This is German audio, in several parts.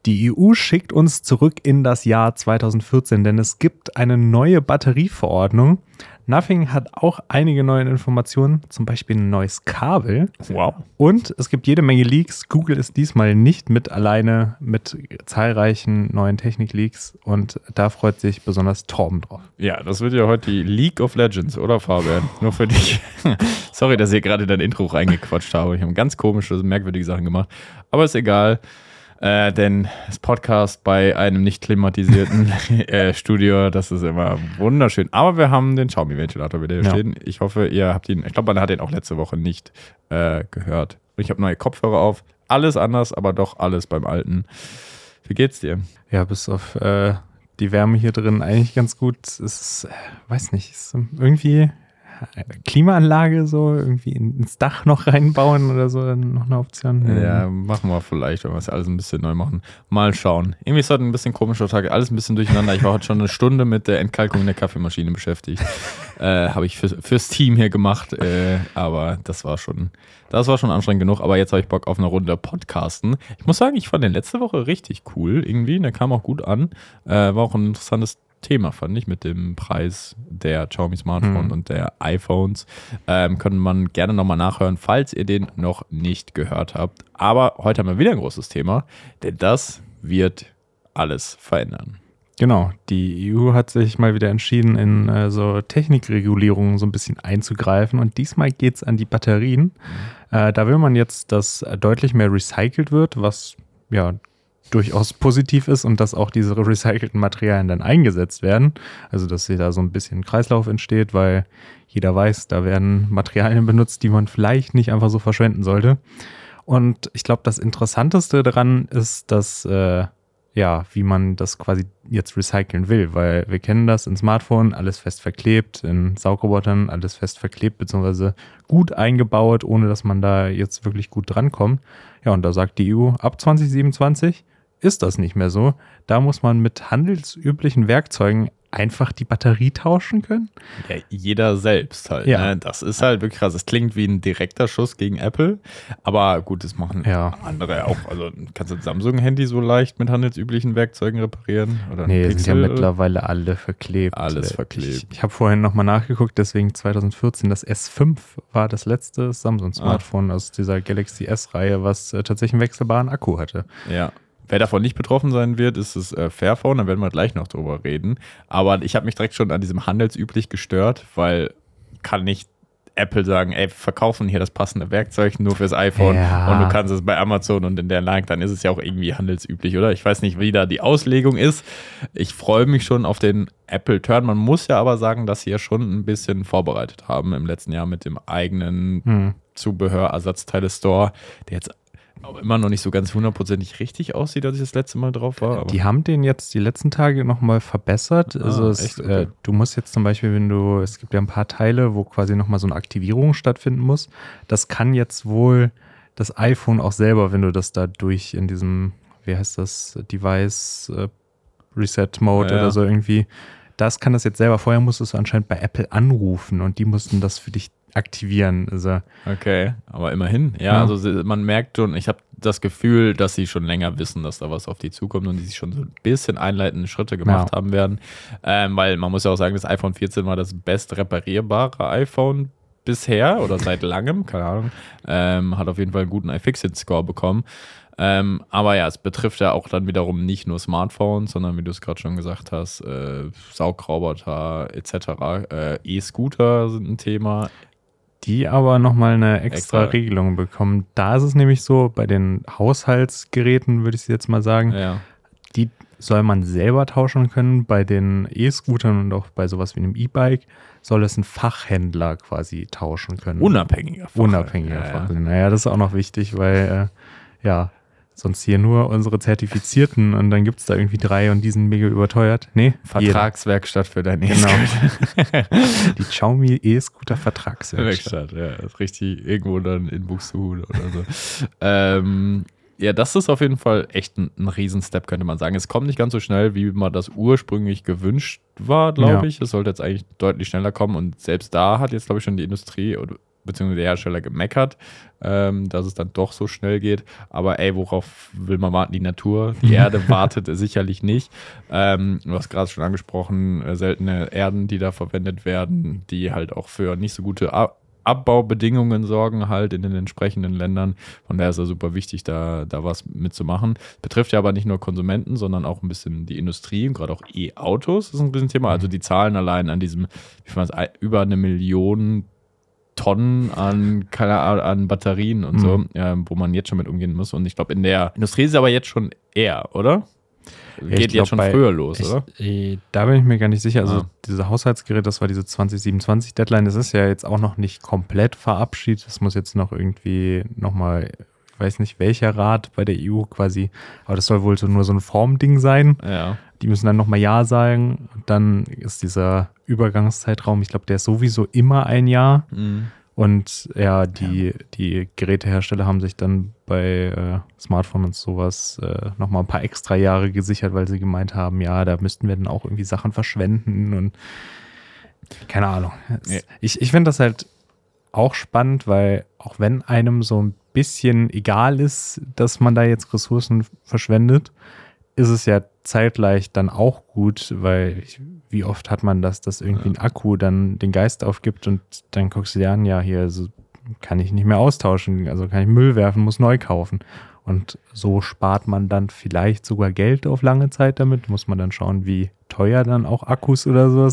Die EU schickt uns zurück in das Jahr 2014, denn es gibt eine neue Batterieverordnung. Nothing hat auch einige neue Informationen, zum Beispiel ein neues Kabel. Wow. Und es gibt jede Menge Leaks. Google ist diesmal nicht mit alleine mit zahlreichen neuen Technik-Leaks und da freut sich besonders Torben drauf. Ja, das wird ja heute die League of Legends, oder Fabian? Nur für dich. Sorry, dass ich gerade dein Intro reingequatscht habe. Ich habe ganz komische, merkwürdige Sachen gemacht. Aber ist egal. Denn das Podcast bei einem nicht klimatisierten Studio, das ist immer wunderschön. Aber wir haben den Xiaomi-Ventilator wieder hier stehen. Ich hoffe, ihr habt ihn, ich glaube, man hat ihn auch letzte Woche nicht gehört. Ich habe neue Kopfhörer auf. Alles anders, aber doch alles beim Alten. Wie geht's dir? Ja, bis auf die Wärme hier drin eigentlich ganz gut. Es ist, weiß nicht, ist irgendwie Klimaanlage so irgendwie ins Dach noch reinbauen oder so, noch eine Option. Ja, machen wir vielleicht, wenn wir es alles ein bisschen neu machen. Mal schauen. Irgendwie ist heute ein bisschen komischer Tag, alles ein bisschen durcheinander. Ich war heute schon eine Stunde mit der Entkalkung der Kaffeemaschine beschäftigt. Habe ich fürs Team hier gemacht, aber das war schon anstrengend genug. Aber jetzt habe ich Bock auf eine Runde Podcasten. Ich muss sagen, ich fand den letzte Woche richtig cool irgendwie. Der kam auch gut an. War auch ein interessantes Thema, fand ich, mit dem Preis der Xiaomi Smartphone und der iPhones. Können man gerne nochmal nachhören, falls ihr den noch nicht gehört habt. Aber heute haben wir wieder ein großes Thema, denn das wird alles verändern. Genau, die EU hat sich mal wieder entschieden, in so Technikregulierungen so ein bisschen einzugreifen und diesmal geht es an die Batterien. Da will man jetzt, dass deutlich mehr recycelt wird, was ja durchaus positiv ist und dass auch diese recycelten Materialien dann eingesetzt werden. Also, dass hier da so ein bisschen Kreislauf entsteht, weil jeder weiß, da werden Materialien benutzt, die man vielleicht nicht einfach so verschwenden sollte. Und ich glaube, das Interessanteste daran ist, dass, wie man das quasi jetzt recyceln will, weil wir kennen das in Smartphone, alles fest verklebt, in Saugrobotern alles fest verklebt, beziehungsweise gut eingebaut, ohne dass man da jetzt wirklich gut drankommt. Ja, und da sagt die EU, ab 2027 ist das nicht mehr so. Da muss man mit handelsüblichen Werkzeugen einfach die Batterie tauschen können. Ja, jeder selbst halt. Ja. Ne? Das ist halt wirklich krass. Es klingt wie ein direkter Schuss gegen Apple, aber gut, das machen andere auch. Also kannst du ein Samsung-Handy so leicht mit handelsüblichen Werkzeugen reparieren? Oder nee, sind ja mittlerweile alle verklebt. Alles verklebt. Ich habe vorhin nochmal nachgeguckt, deswegen 2014, das S5 war das letzte Samsung-Smartphone aus dieser Galaxy S-Reihe, was tatsächlich einen wechselbaren Akku hatte. Ja. Wer davon nicht betroffen sein wird, ist das Fairphone, da werden wir gleich noch drüber reden. Aber ich habe mich direkt schon an diesem handelsüblich gestört, weil kann nicht Apple sagen, ey, wir verkaufen hier das passende Werkzeug nur fürs iPhone und du kannst es bei Amazon und in der Like, dann ist es ja auch irgendwie handelsüblich, oder? Ich weiß nicht, wie da die Auslegung ist. Ich freue mich schon auf den Apple-Turn. Man muss ja aber sagen, dass sie ja schon ein bisschen vorbereitet haben im letzten Jahr mit dem eigenen Zubehör-Ersatzteile-Store, der jetzt aber immer noch nicht so ganz hundertprozentig richtig aussieht, als ich das letzte Mal drauf war. Aber die haben den jetzt die letzten Tage nochmal verbessert. Also du musst jetzt zum Beispiel, es gibt ja ein paar Teile, wo quasi nochmal so eine Aktivierung stattfinden muss. Das kann jetzt wohl das iPhone auch selber, wenn du das da durch in diesem, wie heißt das, Device Reset Mode oder so irgendwie, das kann das jetzt selber. Vorher musstest du anscheinend bei Apple anrufen und die mussten das für dich aktivieren. Also. Okay, aber immerhin. Ja, also man merkt schon, ich habe das Gefühl, dass sie schon länger wissen, dass da was auf die zukommt und die sich schon so ein bisschen einleitende Schritte gemacht haben werden. Weil man muss ja auch sagen, das iPhone 14 war das best reparierbare iPhone bisher oder seit langem, keine Ahnung. Hat auf jeden Fall einen guten iFixit-Score bekommen. Aber ja, es betrifft ja auch dann wiederum nicht nur Smartphones, sondern wie du es gerade schon gesagt hast, Saugroboter etc. E-Scooter sind ein Thema. Die aber nochmal eine extra Regelung bekommen. Da ist es nämlich so, bei den Haushaltsgeräten, würde ich jetzt mal sagen, die soll man selber tauschen können. Bei den E-Scootern und auch bei sowas wie einem E-Bike soll es ein Fachhändler quasi tauschen können. Unabhängiger Fachhändler. Naja, das ist auch noch wichtig, weil sonst hier nur unsere Zertifizierten und dann gibt es da irgendwie 3 und die sind mega überteuert. Nee, Vertragswerkstatt für dein E-Scooter. Genau. Die Xiaomi E-Scooter Vertragswerkstatt. Ja, das ist richtig irgendwo dann in Buxtehude oder so. Ja, das ist auf jeden Fall echt ein Riesenstep, könnte man sagen. Es kommt nicht ganz so schnell, wie man das ursprünglich gewünscht war, glaube ich. Es sollte jetzt eigentlich deutlich schneller kommen und selbst da hat jetzt, glaube ich, schon die Industrie beziehungsweise der Hersteller gemeckert, dass es dann doch so schnell geht. Aber worauf will man warten? Die Natur, die Erde wartet sicherlich nicht. Du hast gerade schon angesprochen, seltene Erden, die da verwendet werden, die halt auch für nicht so gute Abbaubedingungen sorgen halt in den entsprechenden Ländern. Von daher ist es super wichtig, da was mitzumachen. Betrifft ja aber nicht nur Konsumenten, sondern auch ein bisschen die Industrie und gerade auch E-Autos ist ein Riesenthema. Also die Zahlen allein an diesem, über 1 Million Tonnen an Batterien und so, wo man jetzt schon mit umgehen muss. Und ich glaube, in der Industrie ist es aber jetzt schon eher, oder? Geht jetzt schon früher los, oder? Da bin ich mir gar nicht sicher. Also diese Haushaltsgeräte, das war diese 2027-Deadline, das ist ja jetzt auch noch nicht komplett verabschiedet. Das muss jetzt noch irgendwie nochmal, ich weiß nicht welcher Rat bei der EU quasi, aber das soll wohl nur so ein Formding sein. Ja. Die müssen dann nochmal Ja sagen. Und dann ist dieser Übergangszeitraum, ich glaube, der ist sowieso immer ein Jahr. Und ja, die Gerätehersteller haben sich dann bei Smartphones und sowas nochmal ein paar extra Jahre gesichert, weil sie gemeint haben, ja, da müssten wir dann auch irgendwie Sachen verschwenden und keine Ahnung. Ja. Ich finde das halt auch spannend, weil auch wenn einem so ein bisschen egal ist, dass man da jetzt Ressourcen verschwendet, ist es ja zeitgleich dann auch gut, weil wie oft hat man das, dass irgendwie ein Akku dann den Geist aufgibt und dann guckst du dir an, ja, hier so kann ich nicht mehr austauschen, also kann ich Müll werfen, muss neu kaufen. Und so spart man dann vielleicht sogar Geld auf lange Zeit damit. Muss man dann schauen, wie teuer dann auch glaubst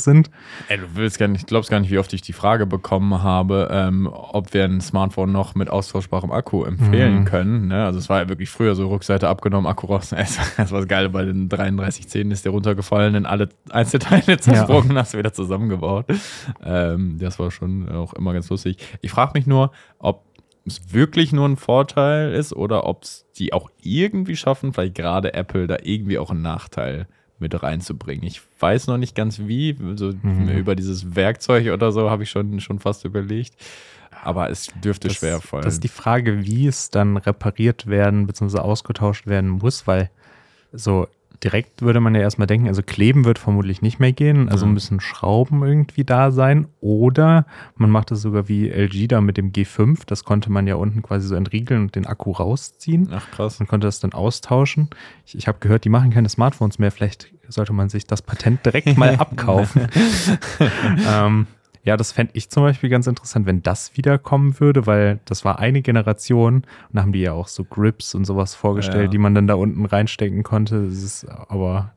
gar nicht, wie oft ich die Frage bekommen habe, ob wir ein Smartphone noch mit austauschbarem Akku empfehlen können. Ne? Also es war ja wirklich früher so Rückseite abgenommen, Akku raus. Das war das Geile, bei den 3310 ist der runtergefallen, in alle Einzelteile zersprungen, hast du wieder zusammengebaut. Das war schon auch immer ganz lustig. Ich frage mich nur, ob es wirklich nur ein Vorteil ist oder ob es die auch irgendwie schaffen, vielleicht gerade Apple, da irgendwie auch einen Nachteil mit reinzubringen. Ich weiß noch nicht ganz wie, so über dieses Werkzeug oder so habe ich schon fast überlegt, aber es dürfte schwer fallen. Das ist die Frage, wie es dann repariert werden bzw. ausgetauscht werden muss, weil so direkt würde man ja erstmal denken, also kleben wird vermutlich nicht mehr gehen, also müssen Schrauben irgendwie da sein oder man macht es sogar wie LG da mit dem G5, das konnte man ja unten quasi so entriegeln und den Akku rausziehen. Ach krass. Man konnte das dann austauschen. Ich habe gehört, die machen keine Smartphones mehr, vielleicht sollte man sich das Patent direkt mal abkaufen. Ja, das fände ich zum Beispiel ganz interessant, wenn das wiederkommen würde, weil das war eine Generation und da haben die ja auch so Grips und sowas vorgestellt, die man dann da unten reinstecken konnte. Das ist aber...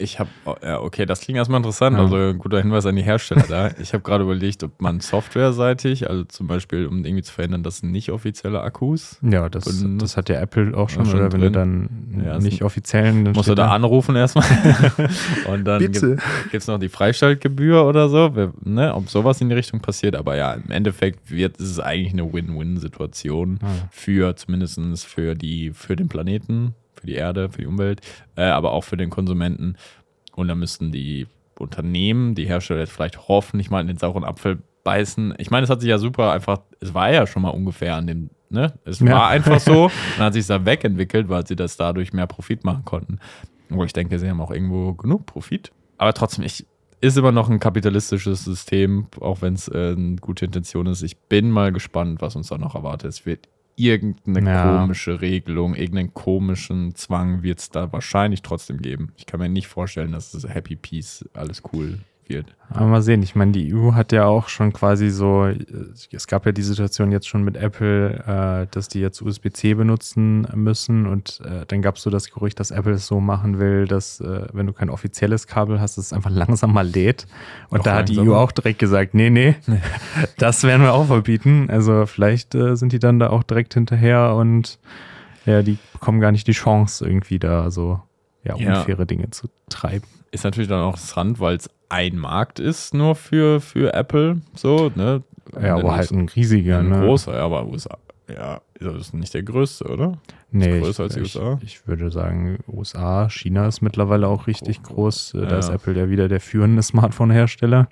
okay, das klingt erstmal interessant, also ein guter Hinweis an die Hersteller da. Ich habe gerade überlegt, ob man softwareseitig, also zum Beispiel, um irgendwie zu verhindern, dass nicht offizielle Akkus. Ja, das hat ja Apple auch schon oder wenn du dann nicht offiziellen... Musst du da anrufen erstmal. Und dann gibt es noch die Freischaltgebühr oder so, ob sowas in die Richtung passiert. Aber ja, im Endeffekt ist es eigentlich eine Win-Win-Situation zumindest für den Planeten, für die Erde, für die Umwelt, aber auch für den Konsumenten. Und da müssten die Unternehmen, die Hersteller jetzt vielleicht hoffentlich mal in den sauren Apfel beißen. Ich meine, es hat sich ja super einfach, es war ja schon mal ungefähr an dem, es war einfach so, dann hat sich da wegentwickelt, weil sie das dadurch mehr Profit machen konnten. Wo ich denke, sie haben auch irgendwo genug Profit. Aber trotzdem, ist immer noch ein kapitalistisches System, auch wenn es eine gute Intention ist. Ich bin mal gespannt, was uns da noch erwartet. Es wird irgendeine komische Regelung, irgendeinen komischen Zwang wird es da wahrscheinlich trotzdem geben. Ich kann mir nicht vorstellen, dass es Happy Peace alles cool wird. Aber mal sehen, ich meine, die EU hat ja auch schon quasi so, es gab ja die Situation jetzt schon mit Apple, dass die jetzt USB-C benutzen müssen und dann gab es so das Gerücht, dass Apple es so machen will, dass wenn du kein offizielles Kabel hast, es einfach langsamer lädt und auch da hat die EU auch direkt gesagt, nee, das werden wir auch verbieten, also vielleicht sind die dann da auch direkt hinterher und ja, die bekommen gar nicht die Chance irgendwie da so unfaire Dinge zu treiben. Ist natürlich dann auch interessant, weil es ein Markt ist nur für Apple, so, ne? Ja, aber halt ein riesiger, ein großer, aber USA, das ist nicht der größte, oder? Nee, ist größer als die USA? Ich würde sagen, USA, China ist mittlerweile auch richtig groß. Da ist Apple ja wieder der führende Smartphone-Hersteller.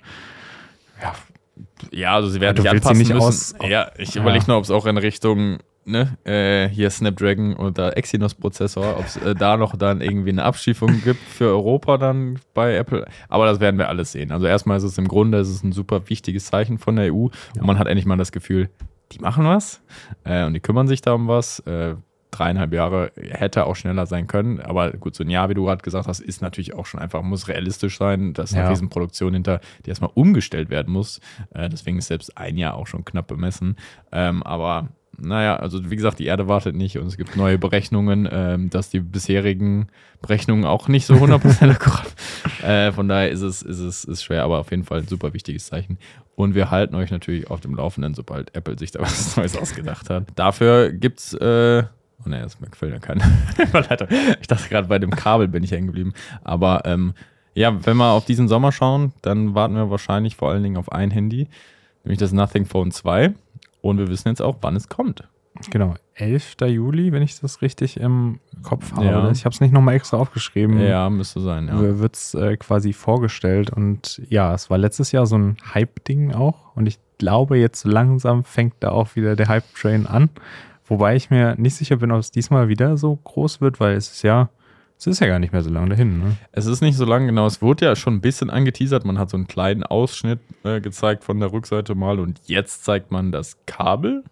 Ja, also sie werden nicht anpassen müssen. Ich überlege nur, ob es auch in Richtung hier Snapdragon oder Exynos-Prozessor, ob es da noch dann irgendwie eine Abstufung gibt für Europa dann bei Apple. Aber das werden wir alles sehen. Also erstmal ist es im Grunde ein super wichtiges Zeichen von der EU und man hat endlich mal das Gefühl, die machen was und die kümmern sich da um was. 3,5 Jahre hätte auch schneller sein können, aber gut, so ein Jahr, wie du gerade gesagt hast, ist natürlich auch schon einfach, muss realistisch sein, dass eine Riesenproduktion hinter, die erstmal umgestellt werden muss. Deswegen ist selbst ein Jahr auch schon knapp bemessen. Aber naja, also wie gesagt, die Erde wartet nicht und es gibt neue Berechnungen, dass die bisherigen Berechnungen auch nicht so 100% akkurat. Von daher ist es schwer, aber auf jeden Fall ein super wichtiges Zeichen. Und wir halten euch natürlich auf dem Laufenden, sobald Apple sich da was Neues ausgedacht hat. Dafür gibt's oh ne, das gefällt ja keiner. Ich dachte gerade, bei dem Kabel bin ich hängen geblieben. Aber ja, wenn wir auf diesen Sommer schauen, dann warten wir wahrscheinlich vor allen Dingen auf ein Handy, nämlich das Nothing Phone 2. Und wir wissen jetzt auch, wann es kommt. Genau, 11. Juli, wenn ich das richtig im Kopf habe. Ja. Ich habe es nicht nochmal extra aufgeschrieben. Ja, müsste sein, ja. Wird es quasi vorgestellt. Und ja, es war letztes Jahr so ein Hype-Ding auch. Und ich glaube, jetzt langsam fängt da auch wieder der Hype-Train an. Wobei ich mir nicht sicher bin, ob es diesmal wieder so groß wird, weil es ist ja gar nicht mehr so lange dahin. Ne? Es ist nicht so lange, genau. Es wurde ja schon ein bisschen angeteasert. Man hat so einen kleinen Ausschnitt gezeigt von der Rückseite mal und jetzt zeigt man das Kabel.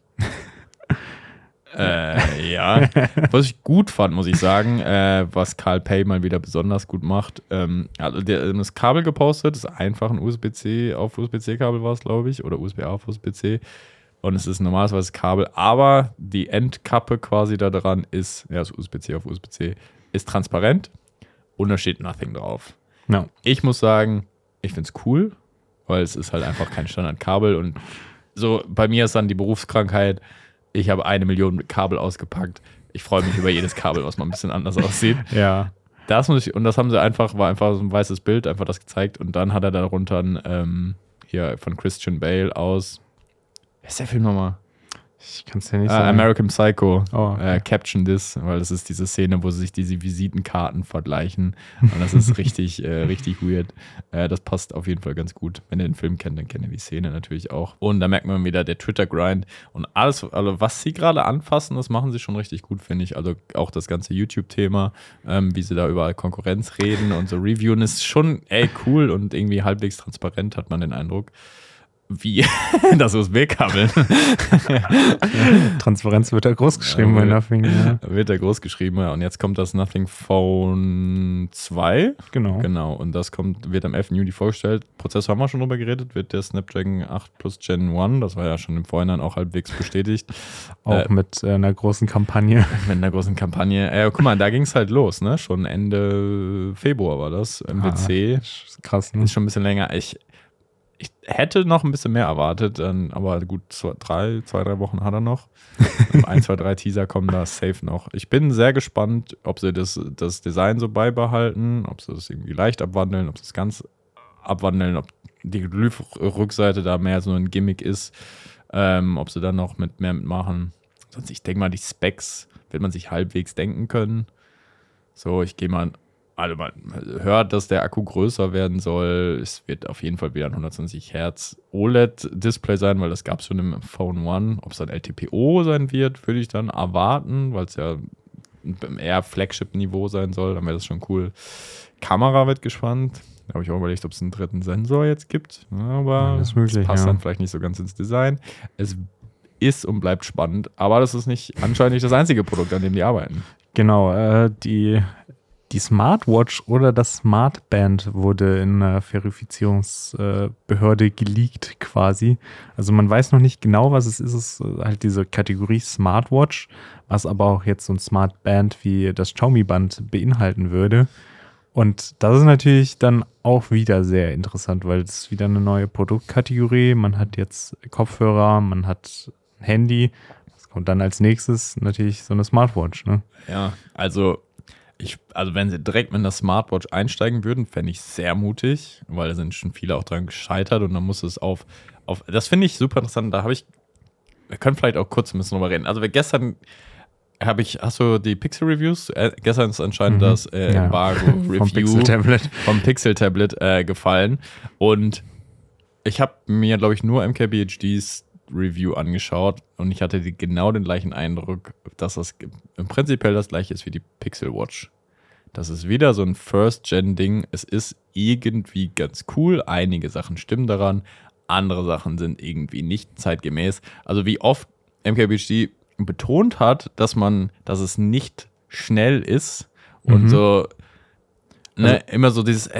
Ja. Was ich gut fand, muss ich sagen, was Carl Pei mal wieder besonders gut macht. Also das Kabel gepostet, ist einfach ein USB-C auf USB-C-Kabel war es, glaube ich, oder USB-A auf USB-C. Und es ist normalerweise das Kabel, aber die Endkappe quasi da dran ist, ja, das USB-C auf USB-C, ist transparent und da steht Nothing drauf. No. Ich muss sagen, ich finde es cool, weil es ist halt einfach kein Standardkabel und so bei mir ist dann die Berufskrankheit, ich habe 1 Million Kabel ausgepackt. Ich freue mich über jedes Kabel, was mal ein bisschen anders aussieht. Ja. Und das haben sie war einfach so ein weißes Bild, einfach das gezeigt und dann hat er darunter hier von Christian Bale aus. Wer ist der Film nochmal? Ich kann es ja nicht sagen. American Psycho. Oh, okay. Caption This, weil das ist diese Szene, wo sie sich diese Visitenkarten vergleichen. Und das ist richtig weird. Das passt auf jeden Fall ganz gut. Wenn ihr den Film kennt, dann kennt ihr die Szene natürlich auch. Und da merkt man wieder der Twitter-Grind. Und alles, also was sie gerade anfassen, das machen sie schon richtig gut, finde ich. Also auch das ganze YouTube-Thema, wie sie da über Konkurrenz reden und so reviewen, ist schon cool und irgendwie halbwegs transparent, hat man den Eindruck. Wie das USB-Kabel. Transparenz wird da groß geschrieben bei Nothing. Ja. Wird da groß geschrieben, ja. Und jetzt kommt das Nothing Phone 2. Genau. Und das wird am 11. Juli vorgestellt. Prozessor haben wir schon drüber geredet. Wird der Snapdragon 8 Plus Gen 1. Das war ja schon im Vorhinein auch halbwegs bestätigt. Auch mit einer großen Kampagne. Mit einer großen Kampagne. Guck mal, da ging es halt los, ne? Schon Ende Februar war das. MWC. Krass, ne? Ist schon ein bisschen länger. Ich hätte noch ein bisschen mehr erwartet, aber gut, 2-3 Wochen hat er noch. 1, 2, 3 Teaser kommen da safe noch. Ich bin sehr gespannt, ob sie das Design so beibehalten, ob sie das irgendwie leicht abwandeln, ob sie es ganz abwandeln, ob die Glyph-Rückseite da mehr so ein Gimmick ist, ob sie dann noch mehr mitmachen. Sonst, ich denke mal, die Specs wird man sich halbwegs denken können. So, ich gehe mal. Also man hört, dass der Akku größer werden soll. Es wird auf jeden Fall wieder ein 120 Hertz OLED-Display sein, weil das gab es schon im Phone 1. Ob es dann LTPO sein wird, würde ich dann erwarten, weil es ja eher Flagship-Niveau sein soll. Dann wäre das schon cool. Kamera wird gespannt. Da habe ich auch überlegt, ob es einen dritten Sensor jetzt gibt. Aber das passt dann vielleicht nicht so ganz ins Design. Es ist und bleibt spannend, aber das ist anscheinend nicht das einzige Produkt, an dem die arbeiten. Genau, die Smartwatch oder das Smartband wurde in einer Verifizierungsbehörde geleakt quasi. Also man weiß noch nicht genau, was es ist. Es ist halt diese Kategorie Smartwatch, was aber auch jetzt so ein Smartband wie das Xiaomi-Band beinhalten würde. Und das ist natürlich dann auch wieder sehr interessant, weil es ist wieder eine neue Produktkategorie. Man hat jetzt Kopfhörer, man hat ein Handy. Das kommt dann als nächstes natürlich so eine Smartwatch, ne? Ja, also wenn sie direkt mit einer Smartwatch einsteigen würden, fände ich sehr mutig, weil da sind schon viele auch dran gescheitert und dann muss es auf das finde ich super interessant, wir können vielleicht auch kurz ein bisschen drüber reden. Also gestern hast du die Pixel-Reviews? Gestern ist anscheinend das Embargo-Review vom Pixel-Tablet gefallen und ich habe mir, glaube ich, nur MKBHDs Review angeschaut und ich hatte genau den gleichen Eindruck, dass das im Prinzip das gleiche ist wie die Pixel Watch. Das ist wieder so ein First-Gen-Ding. Es ist irgendwie ganz cool. Einige Sachen stimmen daran, andere Sachen sind irgendwie nicht zeitgemäß. Also wie oft MKBHD betont hat, dass es nicht schnell ist und so, ne, also, immer so dieses,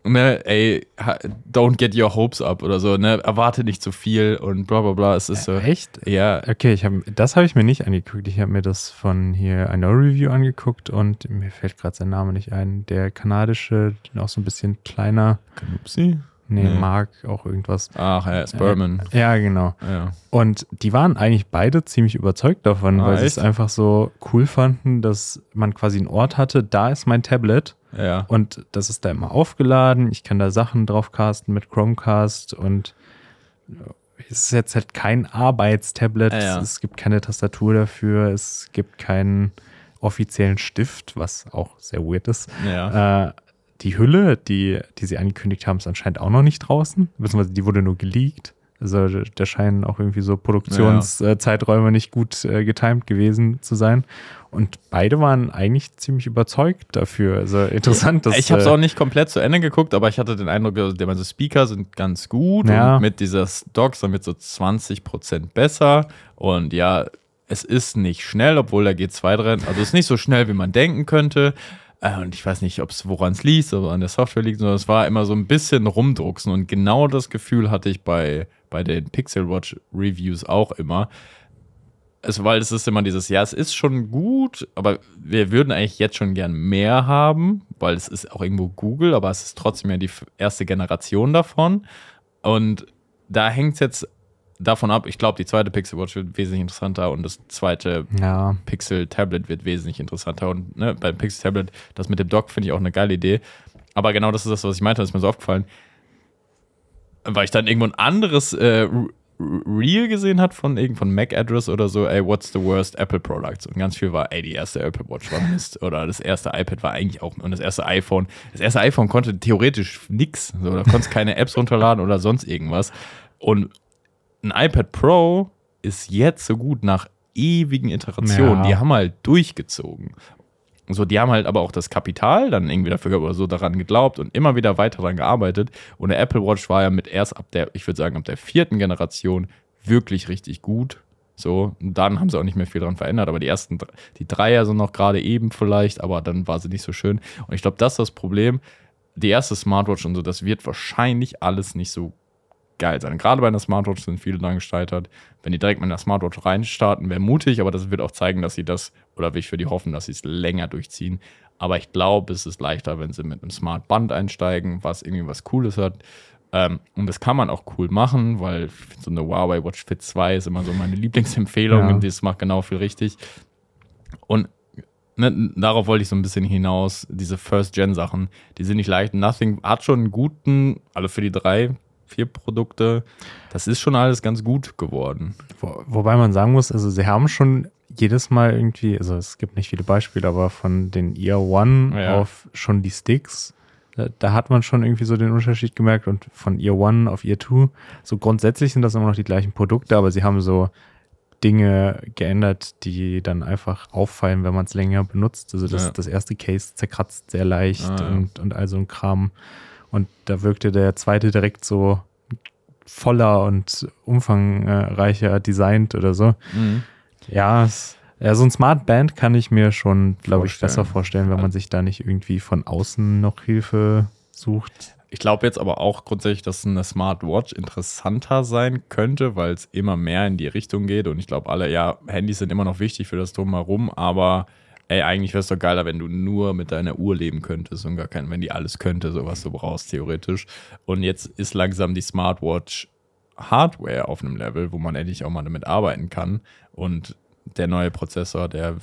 don't get your hopes up oder so, ne, erwarte nicht zu viel und bla bla bla. Es ist so. Echt? Ja. Okay, das habe ich mir nicht angeguckt. Ich habe mir das von hier I Know Review angeguckt und mir fällt gerade sein Name nicht ein. Der kanadische, auch so ein bisschen kleiner. Knupsi? Nee, Mark, auch irgendwas. Ach ja, Spurman. Ja, genau. Ja. Und die waren eigentlich beide ziemlich überzeugt davon, weil sie es einfach so cool fanden, dass man quasi einen Ort hatte, da ist mein Tablet. Ja. Und das ist da immer aufgeladen. Ich kann da Sachen drauf casten mit Chromecast und es ist jetzt halt kein Arbeitstablet. Ja. Es gibt keine Tastatur dafür. Es gibt keinen offiziellen Stift, was auch sehr weird ist. Ja. Die Hülle, die sie angekündigt haben, ist anscheinend auch noch nicht draußen. Beziehungsweise die wurde nur geleakt. Also da scheinen auch irgendwie so Produktionszeiträume nicht gut getimt gewesen zu sein. Und beide waren eigentlich ziemlich überzeugt dafür. Also interessant, dass... Ich habe es auch nicht komplett zu Ende geguckt, aber ich hatte den Eindruck, die Speaker sind ganz gut. Ja. Und mit dieser Dock sind wir so 20% besser. Und ja, es ist nicht schnell, obwohl der G2 drin... Also es ist nicht so schnell, wie man denken könnte. Und ich weiß nicht, woran es liegt, oder an der Software liegt, sondern es war immer so ein bisschen rumdrucksen. Und genau das Gefühl hatte ich bei den Pixel Watch Reviews auch immer. Weil es ist immer dieses, ja, es ist schon gut, aber wir würden eigentlich jetzt schon gern mehr haben, weil es ist auch irgendwo Google, aber es ist trotzdem ja die erste Generation davon. Und da hängt es jetzt davon ab, ich glaube, die zweite Pixel Watch wird wesentlich interessanter und das zweite Pixel Tablet wird wesentlich interessanter. Und ne, beim Pixel Tablet, das mit dem Dock finde ich auch eine geile Idee. Aber genau das ist das, was ich meinte, das ist mir so aufgefallen. Weil ich dann irgendwo ein anderes Reel gesehen hat von Mac Address oder so, what's the worst Apple Products? Und ganz viel war, die erste Apple Watch war Mist oder das erste iPad war eigentlich auch, und das erste iPhone konnte theoretisch nix, so, da konntest keine Apps runterladen oder sonst irgendwas. Und ein iPad Pro ist jetzt so gut nach ewigen Iterationen. Die haben halt durchgezogen. So, die haben halt aber auch das Kapital dann irgendwie dafür gehabt oder so daran geglaubt und immer wieder weiter daran gearbeitet. Und der Apple Watch war ja erst ab der 4. Generation wirklich richtig gut. So, und dann haben sie auch nicht mehr viel dran verändert. Aber die 3er sind noch gerade eben vielleicht, aber dann war sie nicht so schön. Und ich glaube, das ist das Problem. Die erste Smartwatch und so, das wird wahrscheinlich alles nicht so geil sein. Gerade bei einer Smartwatch sind viele daran gescheitert. Wenn die direkt mit einer Smartwatch reinstarten, wäre mutig, aber das wird auch zeigen, dass sie das, oder will ich für die hoffen, dass sie es länger durchziehen. Aber ich glaube, es ist leichter, wenn sie mit einem Smart Band einsteigen, was irgendwie was Cooles hat. Und das kann man auch cool machen, weil so eine Huawei Watch Fit 2 ist immer so meine Lieblingsempfehlung und das macht genau viel richtig. Und darauf wollte ich so ein bisschen hinaus, diese First-Gen-Sachen, die sind nicht leicht. Nothing hat schon einen guten, also für die 4 Produkte, das ist schon alles ganz gut geworden. Wobei man sagen muss, also sie haben schon jedes Mal irgendwie, also es gibt nicht viele Beispiele, aber von den Ear One auf schon die Sticks, da hat man schon irgendwie so den Unterschied gemerkt und von Ear One auf Ear 2, so grundsätzlich sind das immer noch die gleichen Produkte, aber sie haben so Dinge geändert, die dann einfach auffallen, wenn man es länger benutzt. Also das erste Case zerkratzt sehr leicht und all so ein Kram. Und da wirkte der zweite direkt so voller und umfangreicher designt oder so. Mhm. Ja, so ein Smart Band kann ich mir schon, glaube ich, besser vorstellen, wenn man sich da nicht irgendwie von außen noch Hilfe sucht. Ich glaube jetzt aber auch grundsätzlich, dass eine Smartwatch interessanter sein könnte, weil es immer mehr in die Richtung geht. Und ich glaube Handys sind immer noch wichtig für das Drumherum, aber eigentlich wäre es doch geiler, wenn du nur mit deiner Uhr leben könntest und wenn die alles könnte, so was du brauchst, theoretisch. Und jetzt ist langsam die Smartwatch Hardware auf einem Level, wo man endlich auch mal damit arbeiten kann. Und der neue Prozessor, der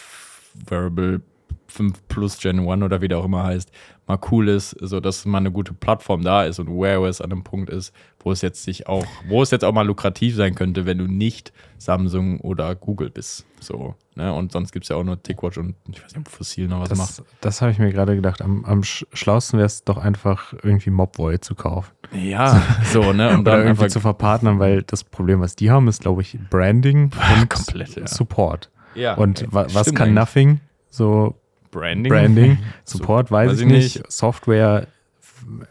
Wearable 5 Plus Gen 1 oder wie der auch immer heißt, mal cool ist, so dass mal eine gute Plattform da ist und Wear OS an einem Punkt ist, wo es jetzt auch mal lukrativ sein könnte, wenn du nicht Samsung oder Google bist. So, ne? Und sonst gibt es ja auch nur TicWatch und ich weiß nicht, ob Fossil noch was macht. Das habe ich mir gerade gedacht. Am schlausten wäre es doch einfach irgendwie Mobvoi zu kaufen. Ja, so, ne? Und dann irgendwie zu verpartnern, weil das Problem, was die haben, ist, glaube ich, Branding und komplett, Support. Ja, und was kann Nothing? So Branding? Support weiß ich nicht. Software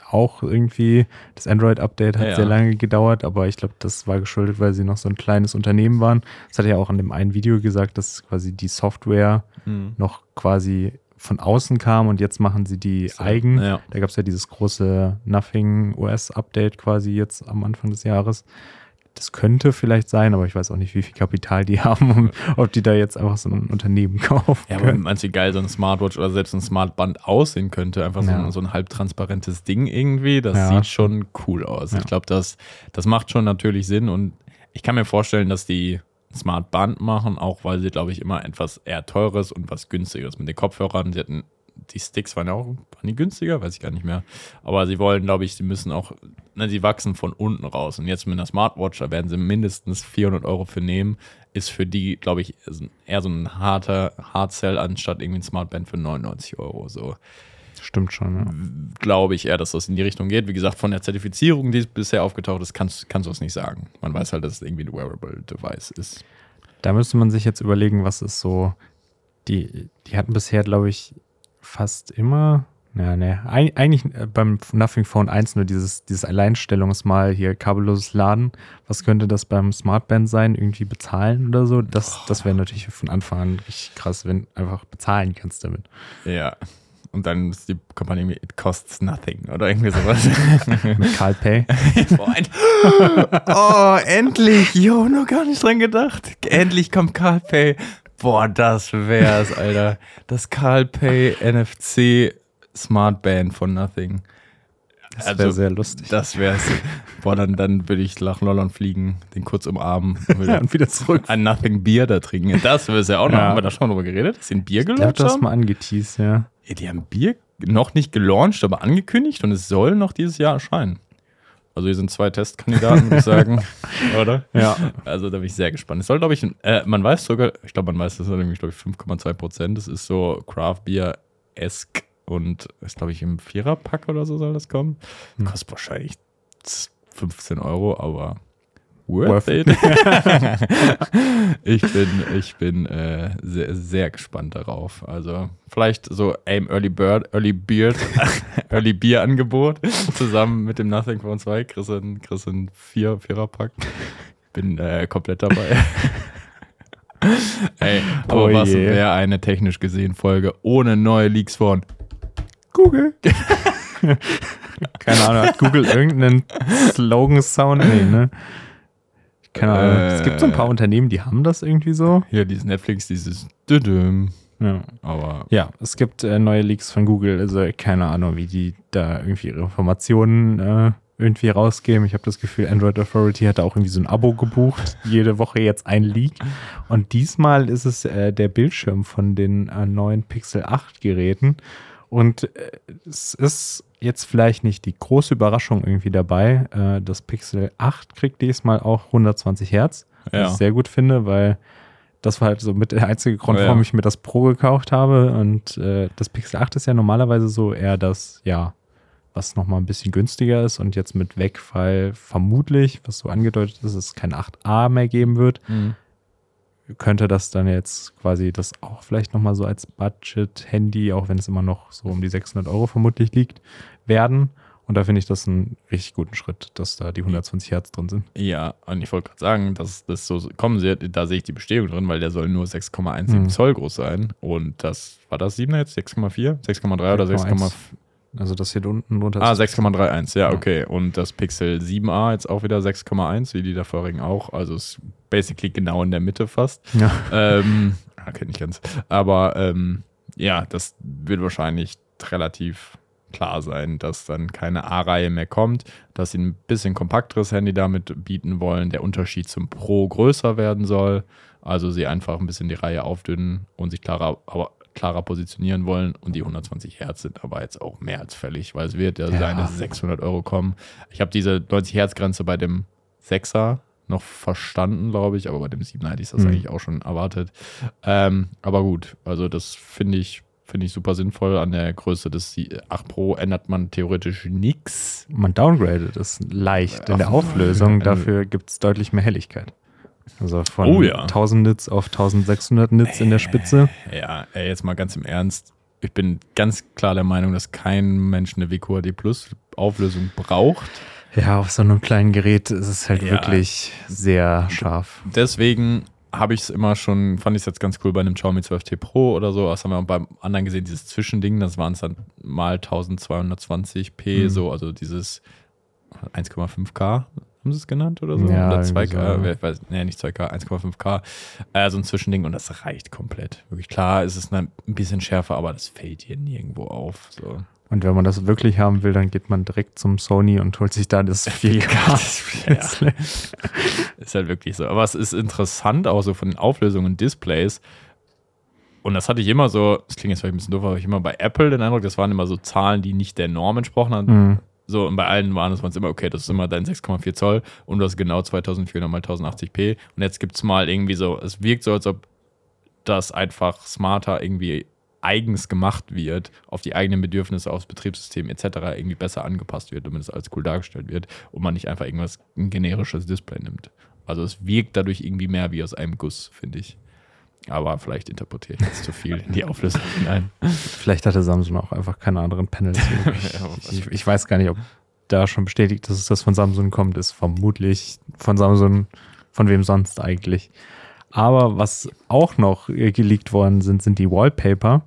auch irgendwie, das Android-Update hat sehr lange gedauert, aber ich glaube, das war geschuldet, weil sie noch so ein kleines Unternehmen waren. Das hat er ja auch in dem einen Video gesagt, dass quasi die Software noch quasi von außen kam und jetzt machen sie die eigen. Ja. Da gab es ja dieses große Nothing OS-Update quasi jetzt am Anfang des Jahres. Das könnte vielleicht sein, aber ich weiß auch nicht, wie viel Kapital die haben und ob die da jetzt einfach so ein Unternehmen kaufen können. Ja, aber meinst du, wie geil so ein Smartwatch oder selbst ein Smartband aussehen könnte? Einfach so ein halbtransparentes Ding irgendwie. Das sieht schon cool aus. Ja. Ich glaube, das macht schon natürlich Sinn und ich kann mir vorstellen, dass die Smartband machen, auch weil sie, glaube ich, immer etwas eher teures und was günstigeres mit den Kopfhörern. Sie hatten die Sticks waren die günstiger? Weiß ich gar nicht mehr. Aber sie wollen, glaube ich, sie müssen auch, sie wachsen von unten raus. Und jetzt mit einer Smartwatch, da werden sie mindestens 400 € für nehmen. Ist für die, glaube ich, eher so ein harter Hardsell anstatt irgendwie ein Smartband für 99 €. So. Stimmt schon, ja. Glaube ich eher, dass das in die Richtung geht. Wie gesagt, von der Zertifizierung, die bisher aufgetaucht ist, kannst du es nicht sagen. Man weiß halt, dass es irgendwie ein Wearable-Device ist. Da müsste man sich jetzt überlegen, was ist so, die hatten bisher, glaube ich, fast immer, eigentlich beim Nothing Phone 1 nur dieses Alleinstellungsmal hier kabelloses Laden. Was könnte das beim Smartband sein? Irgendwie bezahlen oder so? Das wäre natürlich von Anfang an richtig krass, wenn du einfach bezahlen kannst damit. Ja. Und dann ist die Kampagne irgendwie It costs nothing oder irgendwie sowas. Mit Carl Pay. Oh, endlich! Jo, noch gar nicht dran gedacht. Endlich kommt Carl Pay. Boah, das wär's, Alter. Das Carl Pay NFC Smartband von Nothing. Das wäre sehr lustig. Das wär's. Boah, dann würde ich nach London fliegen, den kurz umarmen und wieder zurück. Ein Nothing Bier da trinken. Das wäre ja auch noch. Haben wir da schon drüber geredet? Dass sie ein Bier gelauncht haben? Ich glaube, du hast mal angeteased, ja. Die haben Bier noch nicht gelauncht, aber angekündigt und es soll noch dieses Jahr erscheinen. Also hier sind 2 Testkandidaten, würde ich sagen. Oder? Ja. Also da bin ich sehr gespannt. Es soll, glaube ich, man weiß sogar, ich glaube, das ist nämlich, glaube ich, 5,2%. Das ist so Craft Beer-esque und ist, glaube ich, im 4er-Pack oder so soll das kommen. Kostet wahrscheinlich 15 €, aber worth it. Ich bin sehr, sehr gespannt darauf. Also vielleicht so Aim Early Beer Angebot zusammen mit dem Nothing Phone 2. Kriegst du einen 4er-Pack. Bin komplett dabei. Ey, aber was wäre eine technisch gesehen Folge ohne neue Leaks von Google? Keine Ahnung, hat Google irgendeinen Slogan-Sound? Nee, ne? Keine Ahnung. Es gibt so ein paar Unternehmen, die haben das irgendwie so. Ja, dieses Netflix, dieses Düdüm. Ja. Aber ja, es gibt neue Leaks von Google. Also keine Ahnung, wie die da irgendwie ihre Informationen irgendwie rausgeben. Ich habe das Gefühl, Android Authority hat da auch irgendwie so ein Abo gebucht. Jede Woche jetzt ein Leak. Und diesmal ist es der Bildschirm von den neuen Pixel 8 Geräten. Und es ist jetzt vielleicht nicht die große Überraschung irgendwie dabei. Das Pixel 8 kriegt diesmal auch 120 Hertz, was ich sehr gut finde, weil das war halt so mit der einzige Grund, warum ich mir das Pro gekauft habe. Und das Pixel 8 ist ja normalerweise so eher das, was nochmal ein bisschen günstiger ist und jetzt mit Wegfall vermutlich, was so angedeutet ist, dass es kein 8a mehr geben wird. Könnte das dann jetzt quasi das auch vielleicht nochmal so als Budget-Handy, auch wenn es immer noch so um die 600 € vermutlich liegt, werden. Und da finde ich das einen richtig guten Schritt, dass da die 120 Hertz drin sind. Ja, und ich wollte gerade sagen, dass das so kommen wird, da sehe ich die Bestätigung drin, weil der soll nur 6,17 Zoll groß sein. Und das, war das 7er jetzt? 6,4? 6,3 oder 6,4? Also das hier unten drunter. 6,31, ja, okay. Und das Pixel 7a jetzt auch wieder 6,1, wie die der vorigen auch. Also ist basically genau in der Mitte fast. Ja. Okay, nicht ganz. Aber das wird wahrscheinlich relativ klar sein, dass dann keine A-Reihe mehr kommt, dass sie ein bisschen kompakteres Handy damit bieten wollen, der Unterschied zum Pro größer werden soll. Also sie einfach ein bisschen die Reihe aufdünnen und sich klarer positionieren wollen und die 120 Hertz sind aber jetzt auch mehr als fällig, weil es wird seine 600 € kommen. Ich habe diese 90 Hertz Grenze bei dem 6er noch verstanden, glaube ich, aber bei dem 7er hätte ich das eigentlich auch schon erwartet. Aber gut, also das finde ich super sinnvoll. An der Größe des 8 Pro ändert man theoretisch nichts. Man downgradet es leicht in der Auflösung, dafür gibt es deutlich mehr Helligkeit. Also von 1000 Nits auf 1600 Nits in der Spitze. Ja, jetzt mal ganz im Ernst. Ich bin ganz klar der Meinung, dass kein Mensch eine WQHD Plus Top-Auflösung braucht. Ja, auf so einem kleinen Gerät ist es halt wirklich sehr scharf. Deswegen fand ich es jetzt ganz cool bei einem Xiaomi 12T Pro oder so. Das haben wir beim anderen gesehen, dieses Zwischending, das waren es dann mal 1220p, so, also dieses 1,5K, haben sie es genannt oder so? Ja, oder 2K, so. Nicht 2K, 1,5K. So ein Zwischending und das reicht komplett. Wirklich klar, ist es ein bisschen schärfer, aber das fällt hier nirgendwo auf. So. Und wenn man das wirklich haben will, dann geht man direkt zum Sony und holt sich da das 4K. Ja. Ist halt wirklich so. Aber es ist interessant auch so von den Auflösungen und Displays. Und das hatte ich immer so, das klingt jetzt vielleicht ein bisschen doof, aber ich immer bei Apple den Eindruck, das waren immer so Zahlen, die nicht der Norm entsprochen haben. Mhm. So, und bei allen waren es immer, okay, das ist immer dein 6,4 Zoll und du hast genau 2400 mal 1080p. Und jetzt gibt es mal irgendwie so, es wirkt so, als ob das einfach smarter irgendwie eigens gemacht wird, auf die eigenen Bedürfnisse, aufs Betriebssystem etc. irgendwie besser angepasst wird, damit es als cool dargestellt wird und man nicht einfach ein generisches Display nimmt. Also es wirkt dadurch irgendwie mehr wie aus einem Guss, finde ich. Aber vielleicht interpretiere ich jetzt zu viel in die Auflösung hinein. Vielleicht hatte Samsung auch einfach keine anderen Panels. Ich weiß gar nicht, ob da schon bestätigt, dass es das von Samsung kommt, ist vermutlich von Samsung, von wem sonst eigentlich. Aber was auch noch geleakt worden sind die Wallpaper.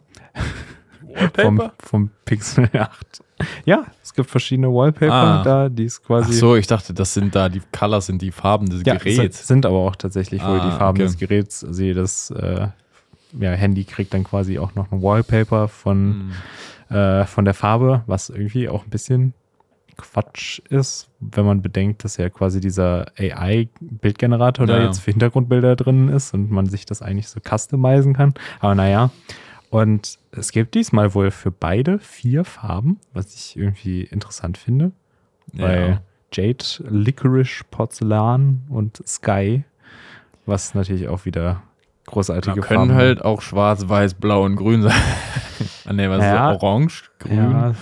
Vom Pixel 8. Ja, es gibt verschiedene Wallpaper da, die ist quasi. Ach so, ich dachte, das sind da, die Colors sind die Farben des Geräts. Sind aber auch tatsächlich wohl die Farben des okay. Geräts. Also jedes Handy kriegt dann quasi auch noch ein Wallpaper von der Farbe, was irgendwie auch ein bisschen Quatsch ist, wenn man bedenkt, dass ja quasi dieser AI-Bildgenerator da jetzt für Hintergrundbilder drin ist und man sich das eigentlich so customizen kann. Aber naja, und es gibt diesmal wohl für beide 4 Farben, was ich irgendwie interessant finde. Bei Jade, Licorice, Porzellan und Sky, was natürlich auch wieder großartige Farben können halt auch schwarz, weiß, blau und grün sein. Was ist das? Orange, grün? Ja.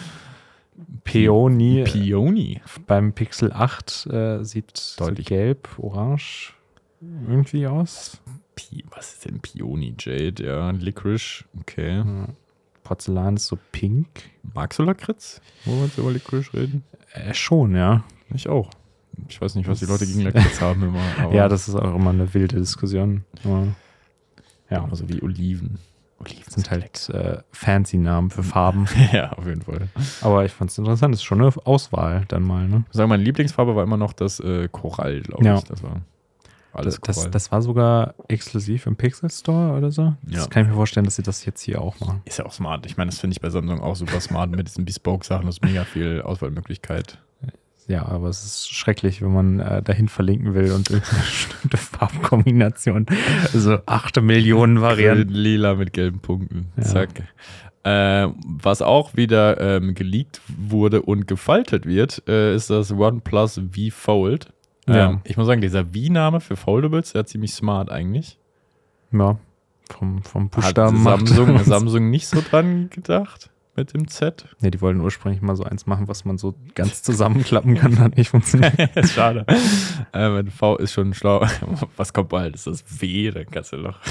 Peony. Beim Pixel 8 sieht deutlich gelb, orange irgendwie aus. Was ist denn Peony, Jade? Ja, Licorice, okay. Porzellan ist so pink. Magst du Lakritz, wo wir jetzt über Licorice reden? Schon, ja. Ich auch. Ich weiß nicht, was die Leute gegen Lakritz haben immer. Aber ja, das ist auch immer eine wilde Diskussion. Aber, ja, also wie Oliven. Oliven sind halt fancy Namen für Farben. Ja, auf jeden Fall. Aber ich fand es interessant. Das ist schon eine Auswahl dann mal, ne? Ich sage, meine Lieblingsfarbe war immer noch das Korall, glaube ich. Das war alles Korall. Das war sogar exklusiv im Pixel Store oder so. Das kann ich mir vorstellen, dass sie das jetzt hier auch machen. Ist ja auch smart. Ich meine, das finde ich bei Samsung auch super smart mit diesen Bespoke-Sachen. Das ist mega viel Auswahlmöglichkeit. Ja, aber es ist schrecklich, wenn man dahin verlinken will und irgendeine bestimmte Farbkombination. Also 8 Millionen Varianten. Lila mit gelben Punkten. Ja. Zack. Was auch wieder geleakt wurde und gefaltet wird, ist das OnePlus V Fold. Ich muss sagen, dieser V-Name für Foldables, der ist ziemlich smart eigentlich. Ja, vom Buchstaben hat Samsung nicht so dran gedacht mit dem Z. Ne, die wollten ursprünglich mal so eins machen, was man so ganz zusammenklappen kann, hat nicht funktioniert. Schade. V ist schon schlau. Was kommt bald? Ist das W? Dann kannst du noch.